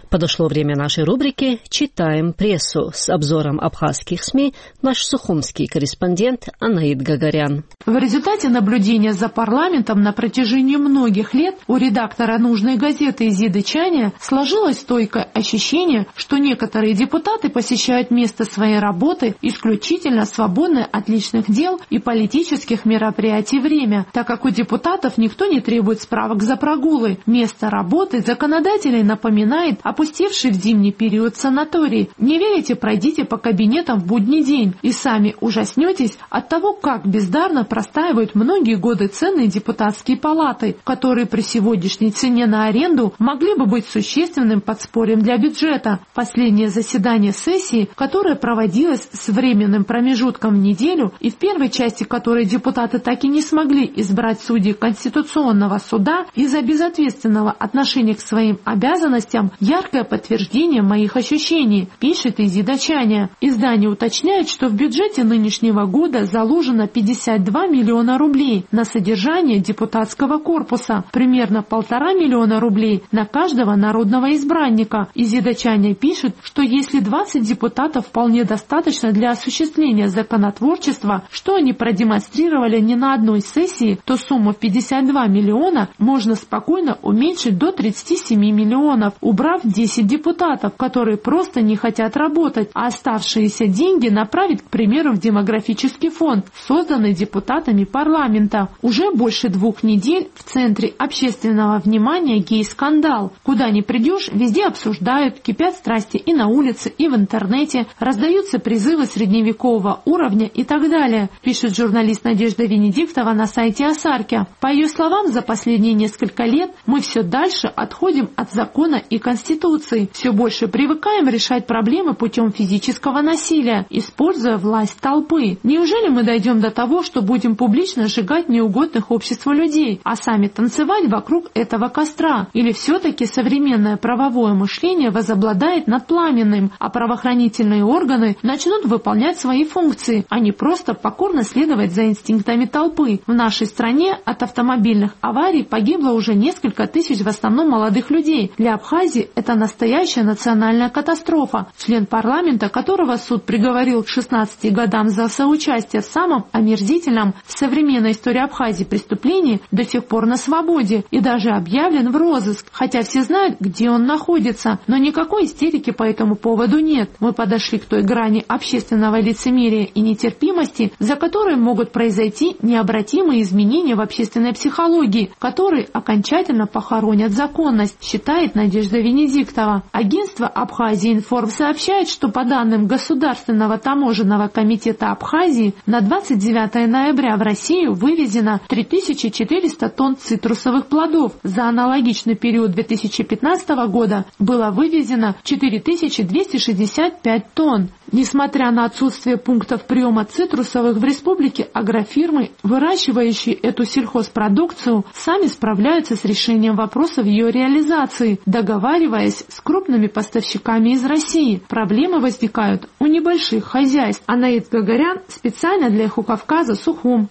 Подошло время нашей рубрики «Читаем прессу». С обзором абхазских СМИ наш сухумский корреспондент Анаид Гагарян. В результате наблюдения за парламентом на протяжении многих лет у редактора нужной газеты Изиды Чаня сложилось стойкое ощущение, что некоторые депутаты посещают место своей работы исключительно свободное от личных дел и политических мероприятий время, так как у депутатов никто не требует справок за прогулы. Место работы законодателей напоминает о опустевший в зимний период санаторий. Не верите, пройдите по кабинетам в будний день и сами ужаснетесь от того, как бездарно простаивают многие годы ценные депутатские палаты, которые при сегодняшней цене на аренду могли бы быть существенным подспорьем для бюджета. Последнее заседание сессии, которое проводилось с временным промежутком в неделю и в первой части которой депутаты так и не смогли избрать судей Конституционного суда из-за безответственного отношения к своим обязанностям, ярко подтверждение моих ощущений, пишет Изида Чаня. Издание уточняет, что в бюджете нынешнего года заложено пятьдесят два миллиона рублей на содержание депутатского корпуса, примерно полтора миллиона рублей на каждого народного избранника. Изида Чаня пишет, что если двадцать депутатов вполне достаточно для осуществления законотворчества, что они продемонстрировали не на одной сессии, то сумму в пятьдесят два миллиона можно спокойно уменьшить до тридцати семи миллионов, убрав десять депутатов, которые просто не хотят работать, а оставшиеся деньги направить, к примеру, в демографический фонд, созданный депутатами парламента. Уже больше двух недель в центре общественного внимания гей-скандал. Куда ни придешь, везде обсуждают, кипят страсти и на улице, и в интернете, раздаются призывы средневекового уровня и так далее, пишет журналист Надежда Венедиктова на сайте Асарки. По ее словам, за последние несколько лет мы все дальше отходим от закона и конституции. Все больше привыкаем решать проблемы путем физического насилия, используя власть толпы. Неужели мы дойдем до того, что будем публично сжигать неугодных обществу людей, а сами танцевать вокруг этого костра? Или все-таки современное правовое мышление возобладает над пламенным, а правоохранительные органы начнут выполнять свои функции, а не просто покорно следовать за инстинктами толпы? В нашей стране от автомобильных аварий погибло уже несколько тысяч в основном молодых людей. Для Абхазии это настоящая национальная катастрофа. Член парламента, которого суд приговорил к шестнадцати годам за соучастие в самом омерзительном в современной истории Абхазии преступлении, до сих пор на свободе и даже объявлен в розыск, хотя все знают, где он находится, но никакой истерики по этому поводу нет. Мы подошли к той грани общественного лицемерия и нетерпимости, за которой могут произойти необратимые изменения в общественной психологии, которые окончательно похоронят законность, считает Надежда Венедиктова. Агентство Абхазия Информ сообщает, что по данным Государственного таможенного комитета Абхазии на двадцать девятое ноября в Россию вывезено три тысячи четыреста тонн цитрусовых плодов. За аналогичный период две тысячи пятнадцатого года было вывезено четыре тысячи двести шестьдесят пять тонн. Несмотря на отсутствие пунктов приема цитрусовых в республике, агрофирмы, выращивающие эту сельхозпродукцию, сами справляются с решением вопросов ее реализации, договариваясь с крупными поставщиками из России. Проблемы возникают у небольших хозяйств. Анаид Гагарян специально для Эхо Кавказа, Сухум.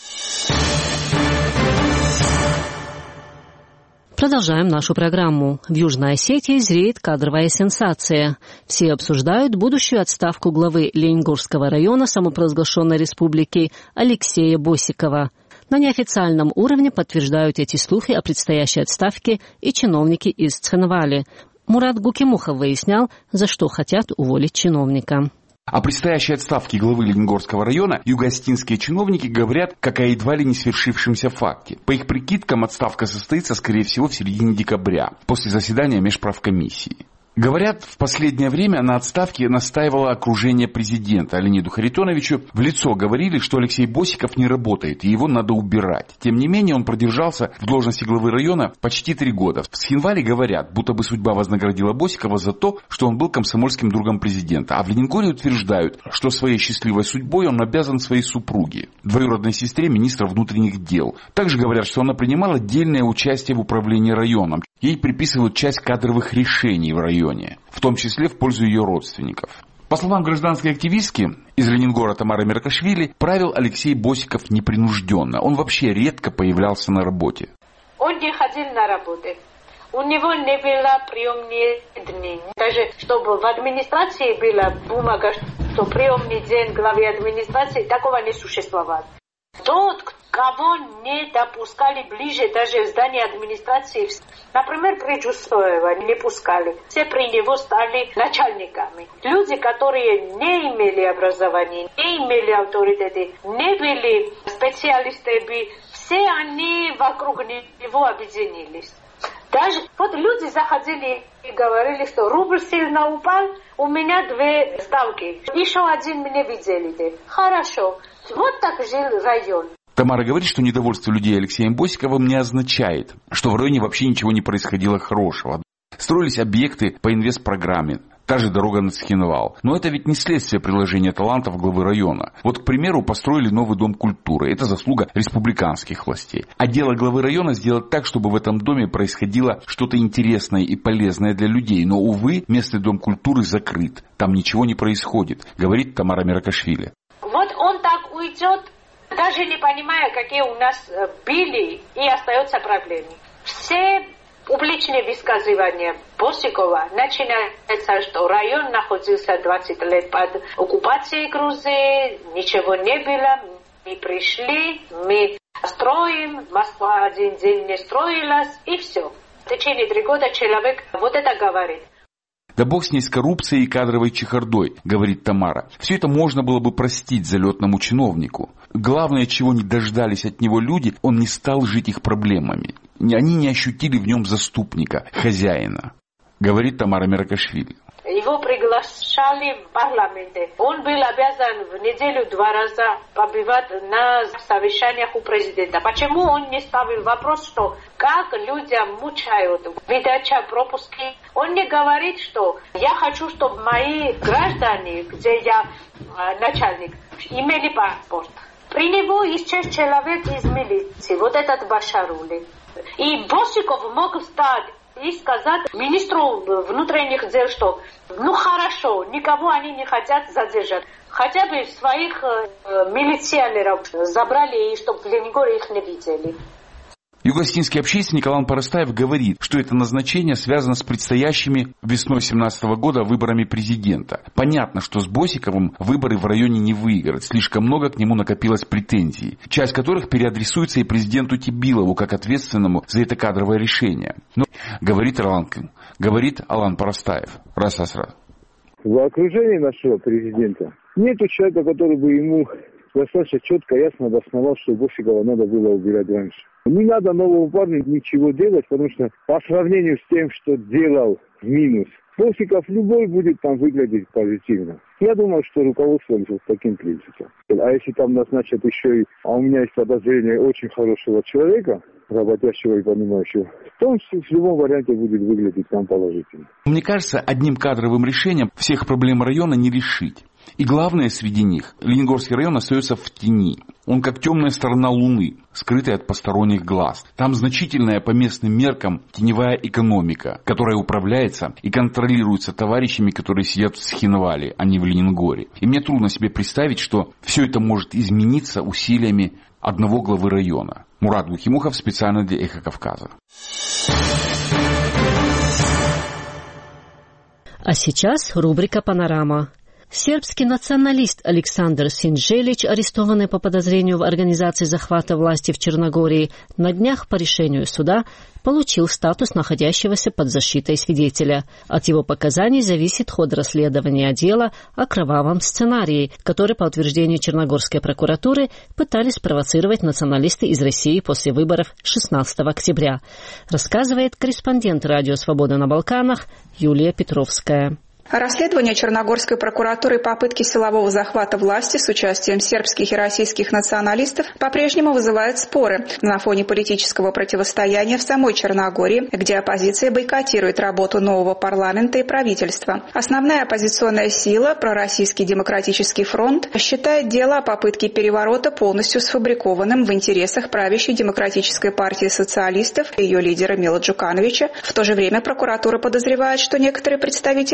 Продолжаем нашу программу. В Южной Осетии зреет кадровая сенсация. Все обсуждают будущую отставку главы Лениногорского района самопровозглашенной республики Алексея Босикова. На неофициальном уровне подтверждают эти слухи о предстоящей отставке и чиновники из Цхинвали. Мурат Гукимухов выяснял, за что хотят уволить чиновника. О предстоящей отставке главы Лениногорского района юго-осетинские чиновники говорят как о едва ли не свершившемся факте. По их прикидкам, отставка состоится, скорее всего, в середине декабря, после заседания межправкомиссии. Говорят, в последнее время на отставке настаивало окружение президента. Леониду Харитоновичу в лицо говорили, что Алексей Босиков не работает и его надо убирать. Тем не менее, он продержался в должности главы района почти три года. В Цхинвале говорят, будто бы судьба вознаградила Босикова за то, что он был комсомольским другом президента. А в Лениногории утверждают, что своей счастливой судьбой он обязан своей супруге, двоюродной сестре министра внутренних дел. Также говорят, что она принимала отдельное участие в управлении районом. Ей приписывают часть кадровых решений в районе, в том числе в пользу ее родственников. По словам гражданской активистки из Ленингора Тамары Меркашвили, правил Алексей Босиков непринужденно. Он вообще редко появлялся на работе. Он не ходил на работу. У него не было приемные дни. Даже чтобы в администрации была бумага, что приемный день главы администрации, такого не существовало. Тот, кого не допускали ближе даже в здание администрации, например, при Джусоева не пускали. Все при него стали начальниками. Люди, которые не имели образования, не имели авторитета, не были специалистами, все они вокруг него объединились. Даже вот люди заходили и говорили, что рубль сильно упал, у меня две ставки. Еще один мне видели. Хорошо. Вот так жил район. Тамара говорит, что недовольство людей Алексеем Босиковым не означает, что в районе вообще ничего не происходило хорошего. Строились объекты по инвестпрограмме, та же дорога на Цхинвал. Но это ведь не следствие приложения талантов главы района. Вот, к примеру, построили новый дом культуры. Это заслуга республиканских властей. А дело главы района сделать так, чтобы в этом доме происходило что-то интересное и полезное для людей. Но, увы, местный дом культуры закрыт. Там ничего не происходит, говорит Тамара Меракашвили. Вот он так уйдет, даже не понимая, какие у нас были и остаются проблемы. Все публичные высказывания Босикова начинается, что район находился двадцать лет под оккупацией Грузии, ничего не было, мы пришли, мы строим, Москва один день не строилась, и все. В течение трех года человек вот это говорит. Да бог с ней с коррупцией и кадровой чехардой, говорит Тамара. Все это можно было бы простить залетному чиновнику. Главное, чего не дождались от него люди, он не стал жить их проблемами. Они не ощутили в нем заступника, хозяина, говорит Тамара Меракашвили. Его приглашали в парламенте. Он был обязан в неделю два раза побывать на совещаниях у президента. Почему он не ставил вопрос, что как людям мучают выдача пропуски? Он не говорит, что я хочу, чтобы мои граждане, где я э, начальник, имели паспорт. При него исчез человек из милиции, вот этот Башарули. И Босиков мог встать и сказать министру внутренних дел, что ну хорошо, никого они не хотят задержать. Хотя бы своих э, милиционеров забрали, и чтобы в Лениногорске их не видели. Югостинский общественник Алан Парастаев говорит, что это назначение связано с предстоящими весной семнадцатого года выборами президента. Понятно, что с Босиковым выборы в районе не выиграть. Слишком много к нему накопилось претензий, часть которых переадресуется и президенту Тибилову как ответственному за это кадровое решение. Но, говорит Алан, говорит Алан Парастаев. Раз-раз-раз. В окружении нашего президента нету человека, который бы ему достаточно четко, ясно обосновал, что Босикова надо было убирать раньше. Не надо новому парню ничего делать, потому что по сравнению с тем, что делал в минус, Босиков любой будет там выглядеть позитивно. Я думаю, что руководствуемся таким принципом. А если там назначат еще и, а у меня есть подозрение очень хорошего человека, работящего и понимающего, то он в любом варианте будет выглядеть там положительно. Мне кажется, одним кадровым решением всех проблем района не решить. И главное среди них, Лениногорский район остается в тени. Он как темная сторона Луны, скрытая от посторонних глаз. Там значительная по местным меркам теневая экономика, которая управляется и контролируется товарищами, которые сидят в Цхинвале, а не в Лениногорске. И мне трудно себе представить, что все это может измениться усилиями одного главы района. Мурат Глухимухов специально для Эхо Кавказа. А сейчас рубрика «Панорама». Сербский националист Александр Синжелич, арестованный по подозрению в организации захвата власти в Черногории, на днях по решению суда получил статус находящегося под защитой свидетеля. От его показаний зависит ход расследования дела о кровавом сценарии, который, по утверждению Черногорской прокуратуры, пытались спровоцировать националисты из России после выборов шестнадцатого октября. Рассказывает корреспондент Радио Свобода на Балканах Юлия Петровская. Расследование Черногорской прокуратуры попытки силового захвата власти с участием сербских и российских националистов по-прежнему вызывает споры на фоне политического противостояния в самой Черногории, где оппозиция бойкотирует работу нового парламента и правительства. Основная оппозиционная сила, Пророссийский демократический фронт, считает дело о попытке переворота полностью сфабрикованным в интересах правящей Демократической партии социалистов и ее лидера Мила Джукановича. В то же время прокуратура подозревает, что некоторые представители демократической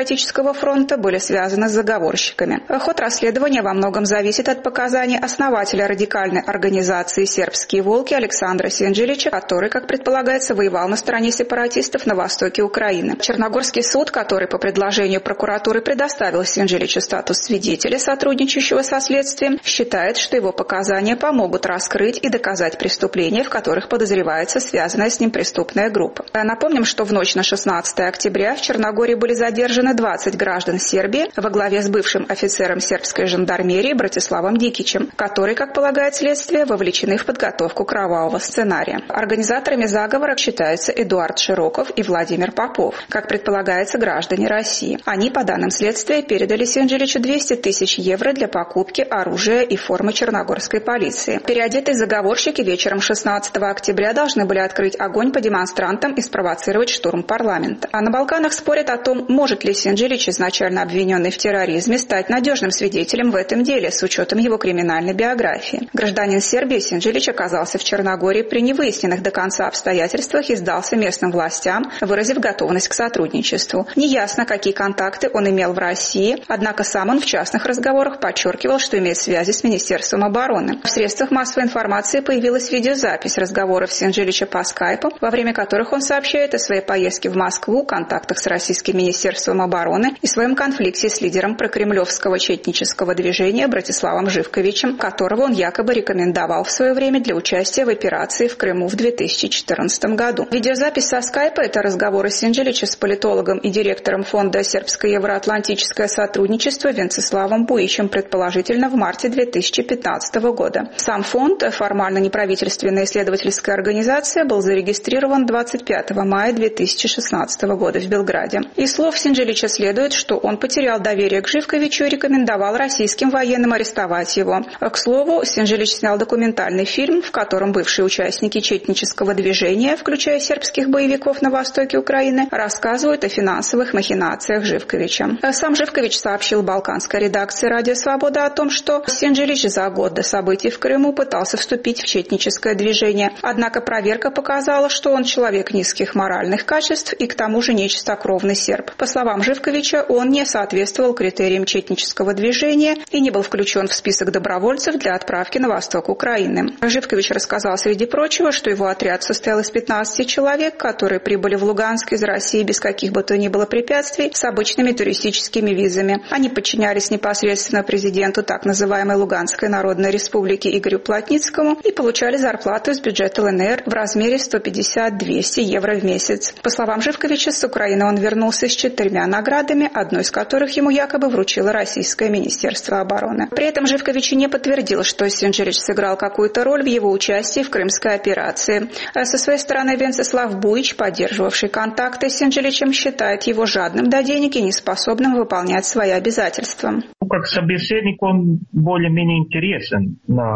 Демократического фронта были связаны с заговорщиками. Ход расследования во многом зависит от показаний основателя радикальной организации «Сербские волки» Александра Сенджелича, который, как предполагается, воевал на стороне сепаратистов на востоке Украины. Черногорский суд, который по предложению прокуратуры предоставил Сенджеличу статус свидетеля, сотрудничающего со следствием, считает, что его показания помогут раскрыть и доказать преступления, в которых подозревается связанная с ним преступная группа. Напомним, что в ночь на шестнадцатое октября в Черногории были задержаны двадцать граждан Сербии во главе с бывшим офицером сербской жандармерии Братиславом Дикичем, которые, как полагает следствие, вовлечены в подготовку кровавого сценария. Организаторами заговора считаются Эдуард Широков и Владимир Попов, как предполагается, граждане России. Они, по данным следствия, передали Сенджеличу двести тысяч евро для покупки оружия и формы черногорской полиции. Переодетые заговорщики вечером шестнадцатого октября должны были открыть огонь по демонстрантам и спровоцировать штурм парламента. А на Балканах спорят о том, может ли Сенджелич, изначально обвиненный в терроризме, стать надежным свидетелем в этом деле с учетом его криминальной биографии. Гражданин Сербии Сенджелич оказался в Черногории при невыясненных до конца обстоятельствах и сдался местным властям, выразив готовность к сотрудничеству. Неясно, какие контакты он имел в России, однако сам он в частных разговорах подчеркивал, что имеет связи с Министерством обороны. В средствах массовой информации появилась видеозапись разговоров Сенджелича по скайпу, во время которых он сообщает о своей поездке в Москву, контактах с Российским Министерством обороны и своем конфликте с лидером прокремлевского четнического движения Братиславом Живковичем, которого он якобы рекомендовал в свое время для участия в операции в Крыму в две тысячи четырнадцатом году. Видеозапись со скайпа – это разговоры Сенджелича с политологом и директором фонда «Сербско-евроатлантическое сотрудничество» Венцеславом Буичем, предположительно в марте две тысячи пятнадцатого года. Сам фонд, формально неправительственная исследовательская организация, был зарегистрирован двадцать пятого мая две тысячи шестнадцатого года в Белграде. Из слов Сенджелича следует, что он потерял доверие к Живковичу и рекомендовал российским военным арестовать его. К слову, Сенджелич снял документальный фильм, в котором бывшие участники четнического движения, включая сербских боевиков на востоке Украины, рассказывают о финансовых махинациях Живковича. Сам Живкович сообщил балканской редакции «Радио Свобода» о том, что Сенджелич за год до событий в Крыму пытался вступить в четническое движение. Однако проверка показала, что он человек низких моральных качеств и к тому же нечистокровный серб. По словам Живковича, он не соответствовал критериям четнического движения и не был включен в список добровольцев для отправки на восток Украины. Живкович рассказал, среди прочего, что его отряд состоял из пятнадцати человек, которые прибыли в Луганск из России без каких бы то ни было препятствий с обычными туристическими визами. Они подчинялись непосредственно президенту так называемой Луганской Народной Республики Игорю Плотницкому и получали зарплату из бюджета ЛНР в размере сто пятьдесят - двести евро в месяц. По словам Живковича, с Украины он вернулся с четырьмя наградами, одной из которых ему якобы вручило Российское Министерство обороны. При этом Живкович не подтвердил, что Сенджелич сыграл какую-то роль в его участии в крымской операции. А со своей стороны Венцеслав Буич, поддерживавший контакты с Сенджеличем, считает его жадным до денег и неспособным выполнять свои обязательства. Как собеседник он более-менее интересен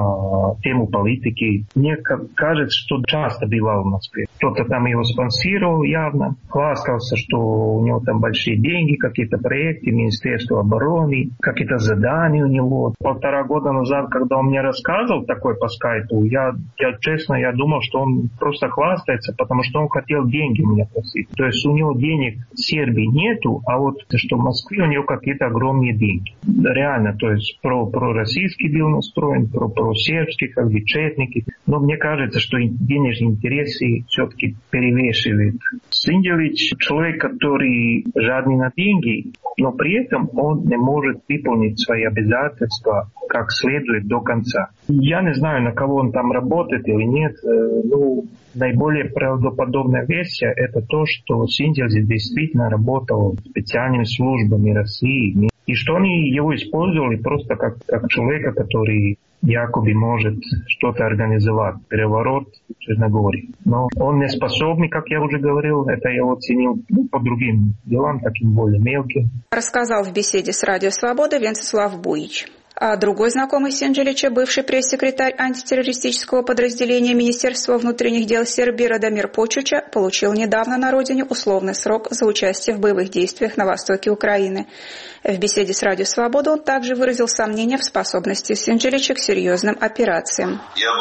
на тему политики. Мне кажется, что часто бывал в Москве. Кто-то там его спонсировал явно, хвастался, что у него там большие деньги, какие-то проекты, Министерство обороны, какие-то задания у него. Полтора года назад, когда он мне рассказывал такой по скайпу, я, я честно, я думал, что он просто хвастается, потому что он хотел деньги у меня просить. То есть у него денег в Сербии нету, а вот что в Москве у него какие-то огромные деньги. Реально, то есть про, про российский был настроен, про, про сербский, как бы четники. Но мне кажется, что денежные интересы все-таки перевешивают. Сенджелич человек, который жадный на деньги, но при этом он не может выполнить свои обязательства как следует до конца. Я не знаю, на кого он там работает или нет. Ну, наиболее правдоподобная версия – это то, что Сенджелич действительно работал специальными службами России. И что они его использовали просто как, как человека, который якобы может что-то организовать, переворот в Черногории. Но он не способный, как я уже говорил, это я оценил ну, по другим делам, таким более мелким. Рассказал в беседе с Радио Свобода Венцеслав Буич. А другой знакомый Синджелича, бывший пресс-секретарь антитеррористического подразделения Министерства внутренних дел Сербии Радомир Почуча, получил недавно на родине условный срок за участие в боевых действиях на востоке Украины. В беседе с Радио Свобода он также выразил сомнения в способности Синджелича к серьезным операциям.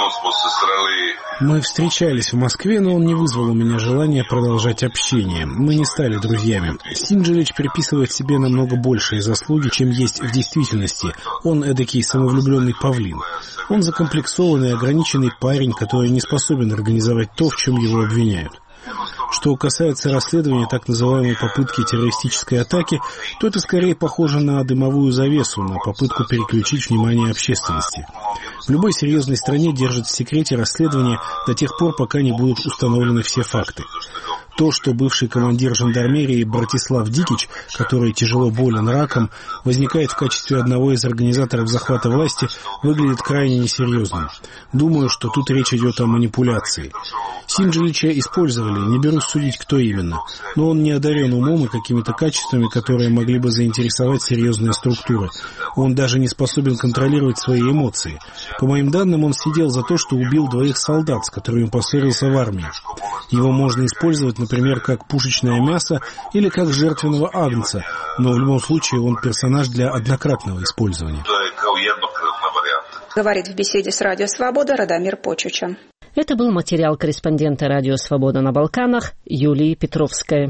Мы встречались в Москве, но он не вызвал у меня желания продолжать общение. Мы не стали друзьями. Синджелич приписывает себе намного большие заслуги, чем есть в действительности. Он эдакий самовлюбленный павлин. Он закомплексованный, ограниченный парень, который не способен организовать то, в чем его обвиняют. Что касается расследования так называемой попытки террористической атаки, то это скорее похоже на дымовую завесу, на попытку переключить внимание общественности. В любой серьезной стране держат в секрете расследование до тех пор, пока не будут установлены все факты. То, что бывший командир жандармерии Братислав Дикич, который тяжело болен раком, возникает в качестве одного из организаторов захвата власти, выглядит крайне несерьезным. Думаю, что тут речь идет о манипуляции. Синджелича использовали, не берусь судить, кто именно, но он не одарен умом и какими-то качествами, которые могли бы заинтересовать серьезные структуры. Он даже не способен контролировать свои эмоции. По моим данным, он сидел за то, что убил двоих солдат, с которыми поссорился в армии. Его можно использовать, например, как пушечное мясо или как жертвенного агнца, но в любом случае он персонаж для однократного использования. Говорит в беседе с Радио Свобода Радомир Почуча. Это был материал корреспондента Радио Свобода на Балканах Юлии Петровской.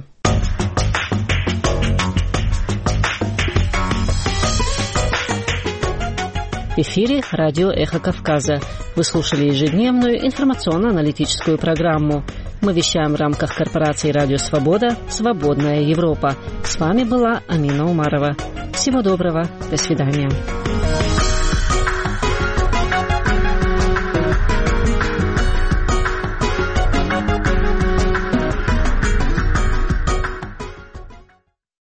В эфире радио «Эхо Кавказа». Вы слушали ежедневную информационно-аналитическую программу. Мы вещаем в рамках корпорации «Радио Свобода. Свободная Европа». С вами была Амина Умарова. Всего доброго. До свидания.